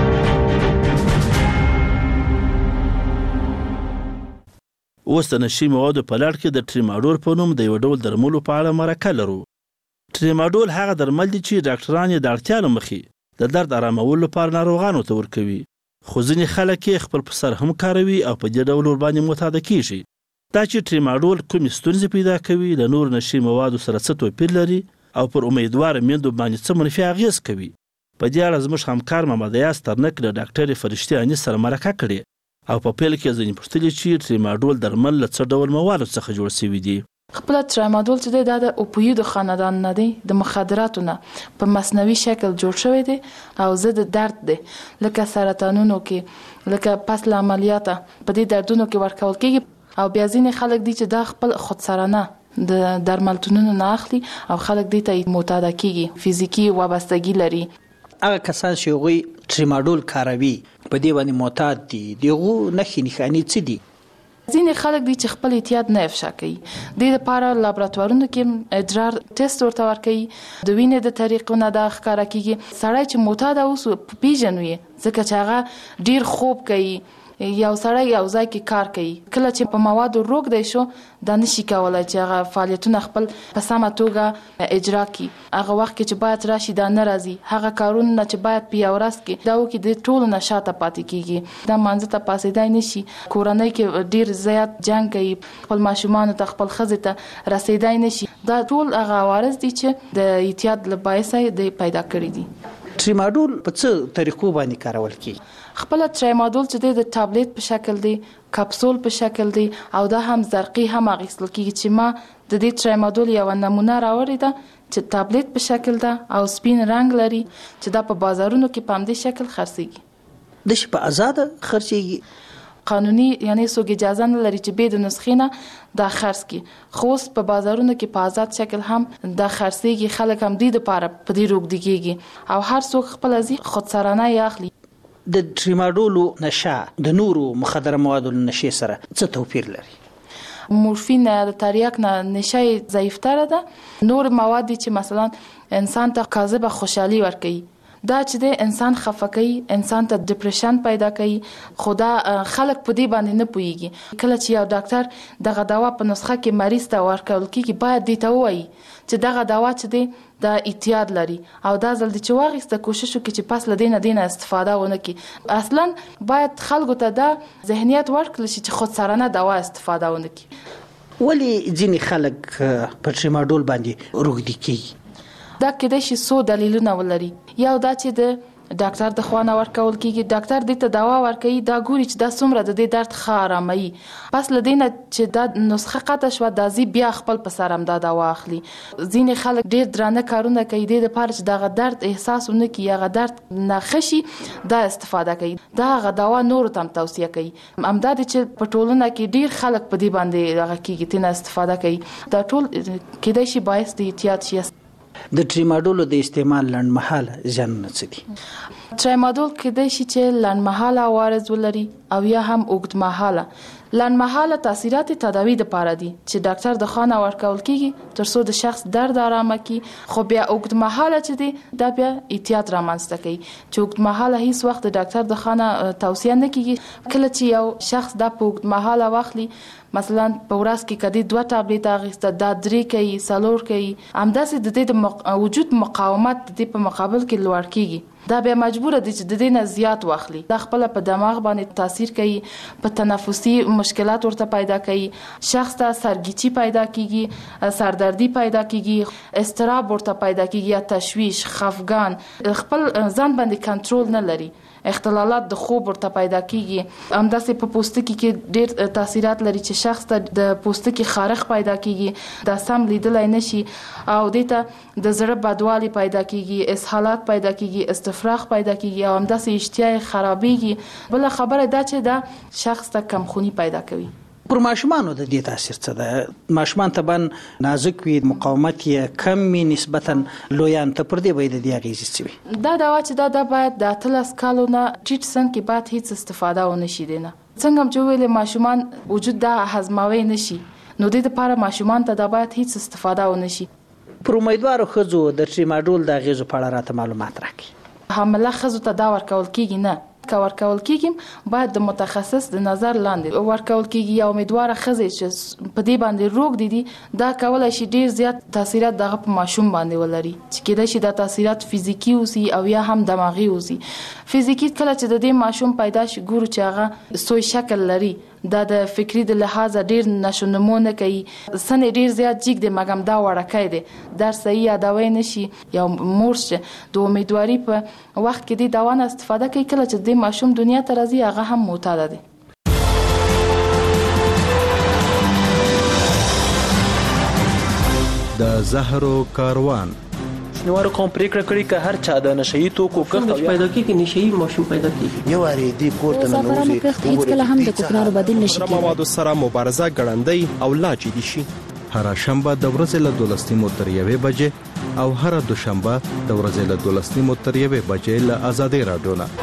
اوس د نشي موادو په لړ کې د ټریماډول په نوم د یو ډول درملو په اړه مرکه لرو. ټریماډول هغه درمل دي چې ډاکټران یې د اړتیا له مخې د درد آرامولو لپاره ناروغانو ته ورکوي. خو ځینې خلک یې خپل په سر هم کاروي او په دې ډول ورباندې معتاده کیږي. دا چې ټریماډول کومې ستونزې پیدا کوي، د نور نشي موادو سره څه توپیر لري او پر امیدواره میندو باندې څه منفي اغېز کوي، په دې اړه زموږ همکار محمد ایاز ترنک له ډاکټرې فرشتې انیس سره مرکه کړې او په پیل کې ځینې پوښتلې چې ټریماډول درمل له څه ډول موادو څخه جوړ شوي دي. خپل ټریماډول چې دی دا د اوپیویډ خاندان نه دی، د مخدراتو نه په مصنوعي شکل جوړ شوی دی او ضد درد دی، لکه سرطانونو کې، لکه پس له عملیاته په دې دردونو کې ورکول کېږي. او بیا ځینې خلک دي چې دا خپل خودسرانه د درملتونونو نه اخلي او خلک دې ته معتاده کېږي، فزیکي وابستګي لري. هغه کسان چې هغوی ټریماډول کاروي په دې باندې معتاد دي، د هغو نښې نښانې څه دي؟ ځینې خلک دي چې خپل احتیاط نه افشا کوي. دې لپاره لابراتوارونو کې ادرار ټیسټ ورته ورکوي، د وینې د طریقو نه دا ښکاره کېږي. سړی چې معتاده اوس پیژنو یې ځکه چې هغه ډیر خوب کوي، یو سړی یو ځای کې کار کوي، کله چې په موادو روږدی شو دا نشي کولی چې هغه فعالیتونه خپل په سمه توګه اجرا کړي. هغه وخت کې چې باید راشي دا نه راځي، هغه کارونه چې باید په یو ورځ کې دا وکړي د ټولو نه شاته پاتې کېږي. دا مانځه ته پاسېدای نشي، کورنۍ کې ډیر زیات جنګ کوي، خپل ماشومانو ته خپل ښځې ته رسېدای نشي. دا ټول هغه عوارض دي چې د احتیاط له باعثه یې پیدا کړي دي. ټریماډول په څه طریقو باندې کارول کیږي؟ خپل ټریماډول چې د ټابلیټ په شکل دی، کپسول په شکل دی او دا هم زرقي هم اخیستل کیږي. چې ما د دې ټریماډول یو نمونه راوړې ده چې ټابلیټ په شکل ده او سپین رنگ لري، چې دا په بازارونو کې په همدې شکل خرڅېږي. د شي په آزاد خرڅېږي؟ قانوني یعنی څوک اجازه نه لري چې به د نسخې نه دا خرڅ کړي، خو اوس په بازارونو کې په آزاد شکل هم دا خرڅېږي. خلک هم دې لپاره په دې روږدي کېږي او هر څوک خپل ځي خودسرانه یې اخلي. د ټریماډولو نشه د نورو مخدره موادو نشې سره څه توپیر لري؟ مورفین د تریاک نه نشه ضعیفتره ده. نور مواد چې مثلا انسان ته کاذبه خوشحالي ورکوي، دا چې د انسان خفه کوي، انسان ته ډیپریشن پیدا کوي. خدا خلک په دې باندې نه پوهیږي. کله چې یو ډاکټر دغه دوا په نسخه کې مریض ته ورکول کیږي باید دې ته ووایي چې دغه دوا چې دی دا احتیاط لري او دا ځل د چې واغېسته کوشش وکړي چې پس له دې نه استفاده ونه کړي. اصلا باید خلکو ته دا ذهنیت ورکړل شي چې خودسرانه دوا استفاده ونه کړي. ولې ځینې خلک په ټریماډول باندې روږدي کیږي؟ دا کېدای شي څو دلیلونه ولري. یو دا چې د ډاکټر د خوا نه ورکول کېږي، ډاکټر دې ته دوا ورکوي، دا ګوري چې دا څومره د دې درد ښه آراموي، پس له دې نه چې دا نسخه قطع شوه دا ځي بیا خپل په سر همدا دوا اخلي. ځینې خلک ډېر درانه کارونه کوي دې دپاره چې دغه درد احساس ونه کړي، هغه درد نه ښه شي، دا استفاده کوي، دا هغه دوا نورو ته هم توصیه کوي. همدا دی چې په ټولنه کې ډېر خلک په دې باندې هغه کېږي، ترې نه استفاده کوي. دا ټول کېدای شي باعث د احتیاط شي. د ټریماډول د استعمال لنډمهاله زیانونه څه دي؟ ټریماډول کېدای شي چې لنډمهاله عوارض ولري او یا هم اوږدمهاله. لنډمهاله تاثیرات تداوی دپاره دي چې ډاکټر د خوا نه ورکول کېږي تر څو د شخص درد آرامه کړي، خو بیا اوږدمهاله چې دی دا بیا احتیاط رامنځته کوي چې اوږدمهاله هیڅ وخت د ډاکټر د خوا نه توصیه نه کېږي. کله چې یو شخص دا په اوږدمهاله واخلي، مثلا په ورځ کې کدي 2 ټابلیټ اخیسته، دا 3 کوي 4 کوي، همداسې د دې د وجود مقاومت د دې په مقابل کې لوړ کېږي. دا بیا مجبور دي چې د دې نه زیات واخلي. دا خپل په دماغ باندې تاثیر کوي، په تنفسي مشکلات ورته پیدا کوي، شخص ته سرګیچي پیدا کیږي، سردردي پیدا کیږي، اضطراب ورته پیدا کیږي، یا تشویش، خفګان، خپل ځان باندې کنټرول نه لري، اختلالات د خوب ورته پیدا کیږي. همداسې په پوستکي کې ډېر تاثیرات لري چې شخص ته د پوستکي خارښ پیدا کیږي، دا سم لیدلای نشي، او دې ته د زړه بدوالي پیدا کیږي، اسهالات پیدا کیږي، استفراغ پیدا کیږي، او همداسې اشتها خرابېږي. بل خبره دا چې دا شخص ته کمخوني پیدا کوي. پر ماشومانو د دې تاثیر څه ده؟ ماشومان طبعا نازک وي، مقاومت یې کم وي نسبتا لویان ته، پر دې باید د دې اغېزې څه وي؟ دا دوا چې دا باید د 18 کالو نه ټیټ سن کې باید هیڅ استفاده ونه شي دی نه. څنګه هم چې ویلې ماشومان وجود دا هضموي نشي، نو دې دپاره ماشومان ته دا باید هیڅ استفاده ونه شي. پر امیدوارو ښځو د ټریماډول د اغېزو په اړه راته معلومات راکړئ. حامله ښځو ته دا ورکول کېږي نه، که ورکول کېږي باید د متخصص د نظر لاندې ورکول کېږي. یا امیدواره ښځې چې په دې باندې روږدې دي دا کولی شي ډېر زیات تاثیرات دغه په ماشوم باندې ولري، چې کېدای شي دا تاثیرات فزیکي اوسي او یا هم دماغي اوسي. فزیکي کله چې د دې ماشوم پیدا شي ګورو چې هغه سوی شکل لري، دا د فکری د لحاظه ډیر نشونمو نه کوي، سن ډیر زیات جګ دی مګم دا وړکای دی، درس یې یادوي نشي. یا مور چې د امیدواري په وخت کې دی دا ونه استفاده کوي، کله چې د ماشوم دنیا ته راځي هغه هم معتاد دی. د زهرو کاروان نوارو کوم پریکړه کړی که هر چا د نشئی توکو کښت پیدا کیږي، نشئی ماشوم پیدا کیږي، یو اړ دی کوټه نه نوځي هیڅ کله هم د کوکنارو بدیل نشي کېدای. موادو سره مبارزه ګړندۍ او لا جدي شي. هر شنبه د ورځې له 12 تر 1 بجې او هر دوشنبه د ورځې له 12 تر 1 بجې له آزادۍ رادیو نه.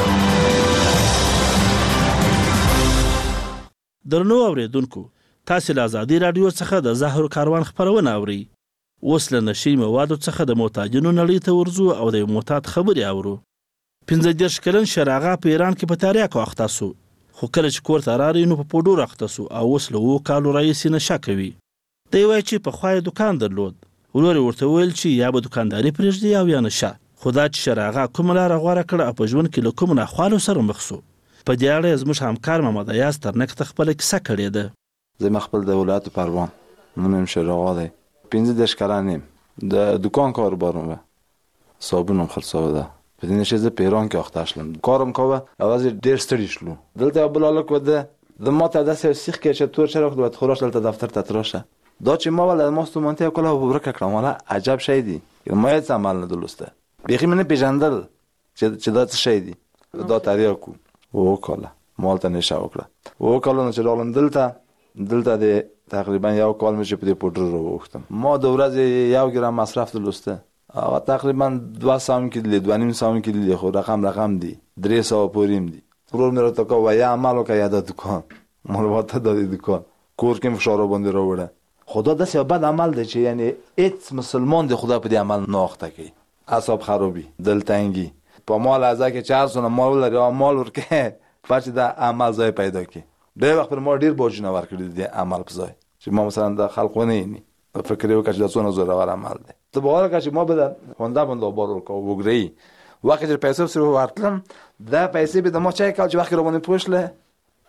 درنو اوریدونکو، تاسو له آزادۍ رادیو څخه د زهرو کاروان خبرونه اورئ. اوس له نشي موادو څخه د معتادینو نړۍ ته ورځو او د معتاد خبرې اورو. 15 کلن شراغه په ایران کې په تاریاکو اخته سو، خو کله چې کور ته راغی نو په پوډور اخته سو او اوس له 2 کالو راهیسې نشه کوي. دی وایي چې په خوای دکان درلود، ورور ورته ویل چې یا به دکانداري پرېږدي او یا نشه. خو دا چې شراغه کومه لاره غوره کړه او په ژوند کې له کومو ناخوالو سره مخ سو، په دې اړه زموږ همکار محمد ایاز ترنک ته خپله کیسه کړې ده. زه خپل د ولایت پروان نوم شراغه دی، 15 کلن یم، د دکان کاربارم و، صابونم خرڅاوه ده. په دې نشه زه په ایران کې اخته شلم، کارم کوه اواز ډېر ستړي شلو. دلته بل هلک وده د ما ته داسې سیخ کې چې تور چراغ باید خوراش دلته دفتر ته تراشه. دا چې ما ول ما ستومانته کله ورکه کړم، ولا عجب شی دی، ما هیڅ عمل نه درلسته، بیخي منه پیژندل چې دا څه شی دی. دا تاریاکو وکاله مالته نشه وکړه، وکاله نه چې لاندې دلته د تقریبا یو کال مې په دې پودر وروختم. ما د ورځې 1 ګرام مصرف درلسته، هغه تقریبا 200 کیلو 2.5 کیلو، خو رقم دی 300 پوریم دی. ورور مې راته کوه یا عمل وکړه یا د دکان مالواته د دکان کور کې فشار باندې راوړه. خدا داسې یو بد عمل دی چې یعنی هیڅ مسلمان دی خدا په دې عمل نه اخته کوي. اعصاب خرابي، دلتنګي، په مال ازا کې 400 مال لري او مال ورکه پاتې د عمل ځای پیدا کی. ډېر وخت پر ما ډېر بوجونه ورکړي دي عمل په ځای چې ما مثلا د خلقونه نه فکر وکړ چې د څونه زوره ور عمل دی. ته به ورکه چې ما به هوندا باندې بار ورکو وګړي وخت چې پیسې سره ورتلم دا پیسې به د ما چای کال چې وخت رو باندې پوښله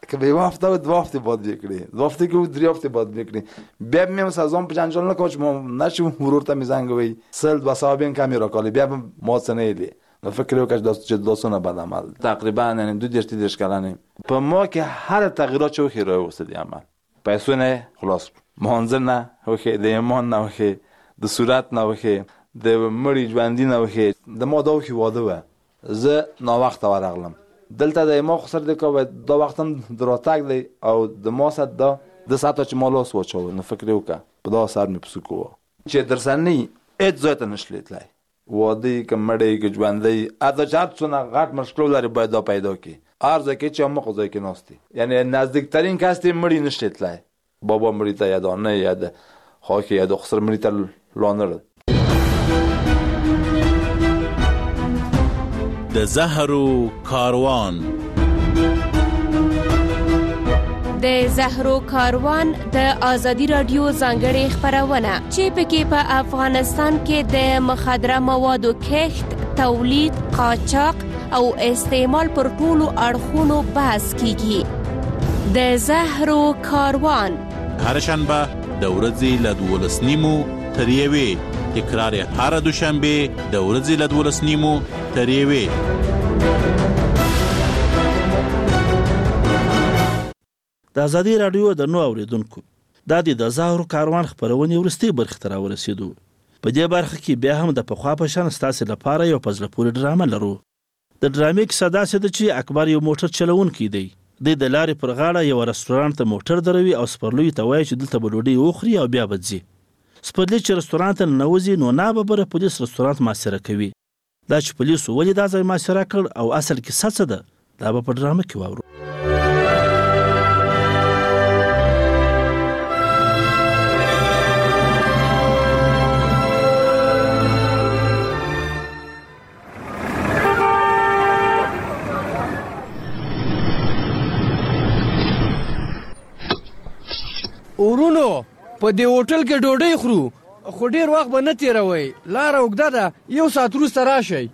که به هفته و 2 هفته بعد بکړي 2 هفته کې 3 هفته بعد بکړي بیا مې سازون په جنجال نه کوچ مو نشم ورور ته میزنګوي سل و صاحبین کامیرا کوي بیا ما څنګه دی نو فکر وکړ چې دوسونه بد عمل تقریبا یعنی 2 کلانه په ما کې هر تغییرات چو خیره وسدي عمل پیسونه خلاص مانزل نه وخه د ایمان نه وخه د صورت نه وخه د مړی ژوندۍ نه وخه د ما دا خو واده و زه نو وخت ورغلم دلته د ما خسر د کو دا وختم دراتګ دی او د ما صد دا د ساعت چې مالوس وچو نو فکر وکړه په دا سر مې پسکو چې درسنی اټ زوت نشلیتلای وادي کمړې کې ژوندۍ اته چات څونه غټ مشکل لري باید دا پیدا کی ارزه کې چې موږ ځای کې نوستي یعنی نزدیکترین کس دې مړی نشلیتلای بابا مړی ته یادونه یاد خو کې یاد خسر مړی ته لانر د زهرو کاروان د زهرو کاروان د آزادی رادیو ځانګړي خبرونه چې پکې په افغانستان کې د مخدره موادو کښت، تولید، قاچاق او استعمال پر ټولو اړخونو بحث کیږي. د زهرو کاروان هر شنبه د ورځې له 12:30 تر 1 تکرار هر دوشنبه د ورځې له 12:30 تر 1. د آزادی رادیو د نو اوریدونکو د زهرو کاروان خبرونه ورستي برخه تر ورسېدو. په دې برخه کې بیا هم د پخوا په شان ستاسو لپاره یو پزله پوری ډرامه لرو. د ډرامې کیسه داسې ده چې اکبر یو موټر چلوونکی دی. د لارې پر غاړه یو رستورانت ته موټر دروي او سپرلوی ته وایي چې دلته به ډوډۍ وخوري او بیا به ځي. سپرلی چې رستورانت ته ننوځي نو ناببره پولیس رستورانت محاصره کوي. دا چې پولیسو ولې دا ځای محاصره کړ او اصل کیسه څه ده دا به په ډرامه کې واورو. ورونو په دې هوټل کې ډوډۍ خورو خو ډیر وخت به نه تیروي لار اوږده ده 1 ساعت وروسته راشئ.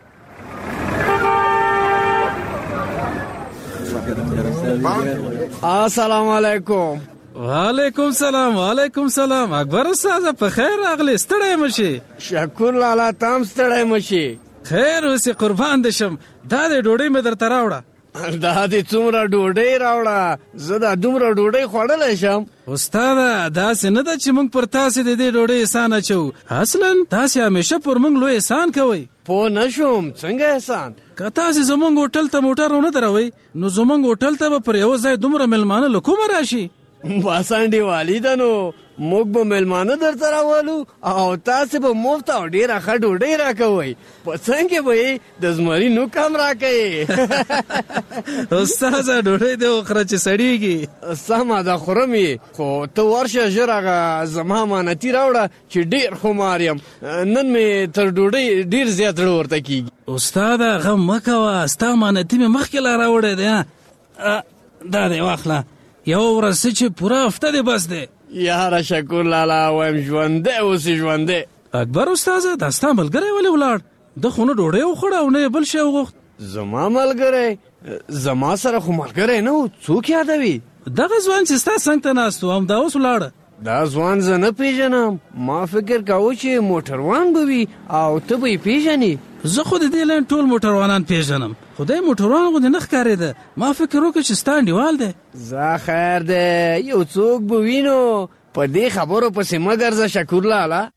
السلام علیکم. وعلیکم سلام. وعلیکم سلام. اکبر استاد په خیر راغلی. ستړی مشي. شکر لالا تام ستړی مشي. خیر اوسې قربان دې شم. دا د ډوډۍ مې درته راوړه. دا دې څومره ډوډۍ راوړه زه دا دومره ډوډۍ خوړلی شم. استاده داسې نه ده چې موږ پر تاسې د دې ډوډۍ احسان اچوو. اصلا تاسې همیشه پر موږ لوی احسان کوئ. پوه نه شوم څنګه احسان؟ که تاسې زموږ هوټل ته موټر ونه دروئ نو زموږ هوټل ته به پر یو ځای دومره مېلمانه له کومه راشي؟ بس انډیوالي ده نو موږ به مېلمانه درته راولو او تاسې به مفت او ډېره ښه ډوډۍ راکوئ. په څنګ کې به یې د زمري نوک هم راکوي. استاده ډوډۍ دې وخوره چې سړېږي. سمه ده خورم یې خو ته ورشه ژر هغه زما امانتي راوړه چې ډېر خمار یم. نن مې تر ډوډۍ ډېر زیات زړه ورته کېږي. استاده غم مه کوه ستا امانتي مې مخکې لا راوړی دی. دا دی واخله یو ورځ چې پوره هفته دی بس دی. یاره شکر لالا وایم ژوندی اوسې ژوندی. اکبر استاده دا ستا ملګری ولې ولاړ؟ ده خو نه ډوډۍ وخوړه او نه یې بل شی وغوښت. زما ملګری؟ زما سره خو ملګری نه و څوک یادوي؟ دغه ځوان چې ستا څنګ ته ناست و همدا اوس ولاړه. دا ځوان زه نه پیژنم. ما فکر کاوه چې موټروان به وي او ته به یې پیژنې. زه خو د دې لاین ټول موټروانان پیژنم. خدای موټروان غوندې نه ښکارېده. ما فکر وکړ چې ستا انډیوال دی. زه خیر دی یو څوک به وي نو په دې خبرو پسې مه ګرځه شکور لالا.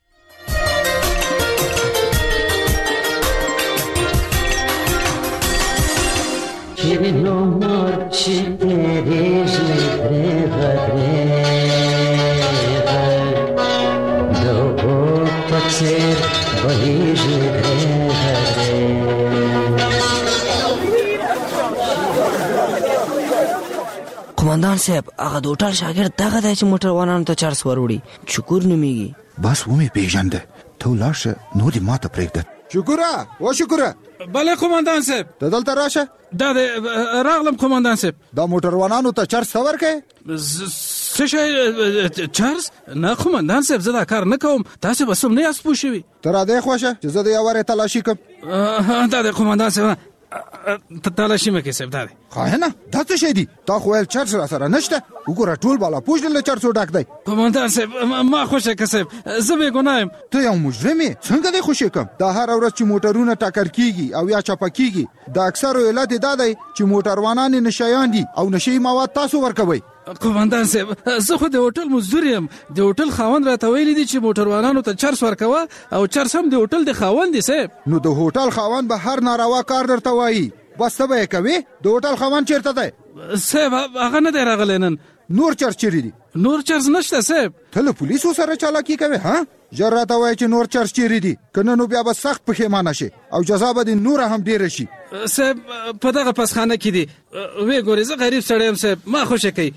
قومندان صاحب هغه د هوټل شاګرد دغه دی چې موټروانانو ته چرس وروړي. شکور نومیږي. بس ومې پیژنده ته ولاړ شه نور یې ماته پرېږده. شکوره و شکوره. بله قومندان صاحب. ته دلته راشه. دا راغلم قومندان صاحب. دا موټروانانو ته چرس څه ورکوې؟ څه شی چرس؟ نه قومندان صاحب زه دا کار نه کوم. تاسې به سم نه یاست پوه شوي. ته را دې خوښه چې زه د یوارې تلاشي کړم. دا دی قومندان صاحب تلاشي مکه صاحب دا خاینه دا څه شي دي تا خو ول چرس را سره نشته وګوره ټول بالا پوج له چرسو ډک دی قومندان صاحب ما خوشه که صاحب زه به ګنایم ته یو مجرم څنګه دی خوشی کم دا هر ورځ چې موټرونه ټاکر کیږي او یا چپا کیږي دا اکثر علت دا دی چې موټروانان نشایان دي او نشي مواد تاسو ورکوي قومندان صاحب زه خو د هوټل مزدور یم د هوټل خاوند راته ویلي دي چې موټروانانو ته چرس ورکوه او چرس هم د هوټل د خاوند دی صاحب نو د هوټل خاوند به هر ناروا کار درته وایي بس ته به یې کوي د هوټل خاوند چیرته دی صاحب هغه نه دی راغلی نن نور چرس چیرې دي نور چرس نشته صاحب ته له پولیسو سره چالاکي کوي ها ژر راته وایي چې نور چرس چیرې دي که نه نو بیا به سخت پښیمانه شي او جزا به دې نوره هم ډېره شي صاحب په دغه پسخانه کې دي ویې ګورې زه غریب سړی یم صاحب ما خوښه کوي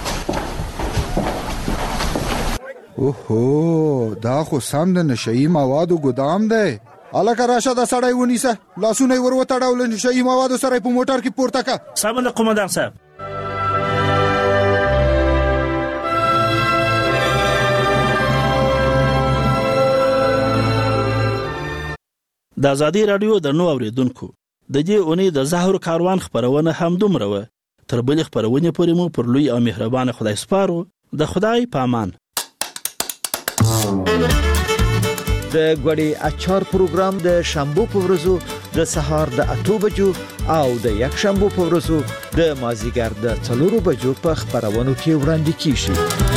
اوهو دا خو سم د نشئی موادو ګدام دی الکه راشه دا سړی ونیسه لاسونه یې ور وتړه او له نشئی موادو سره په موټر کې پورته که سمه ده قومندان صاحب د ازادي رادیو د نو اوریدونکو د دې اونۍ د زهر کاروان خبرونه هم دومره و تر بلې خبرونه پورې مو پر لوی او مهربان خدای سپارو د خدای پامان د غوړي اچار پروګرام د شنبه په ورځو د سهار د 8 بجو او د یک شنبه په ورځو د مازیګر د 4 بجو په خبرونو کې وړاندې کیږي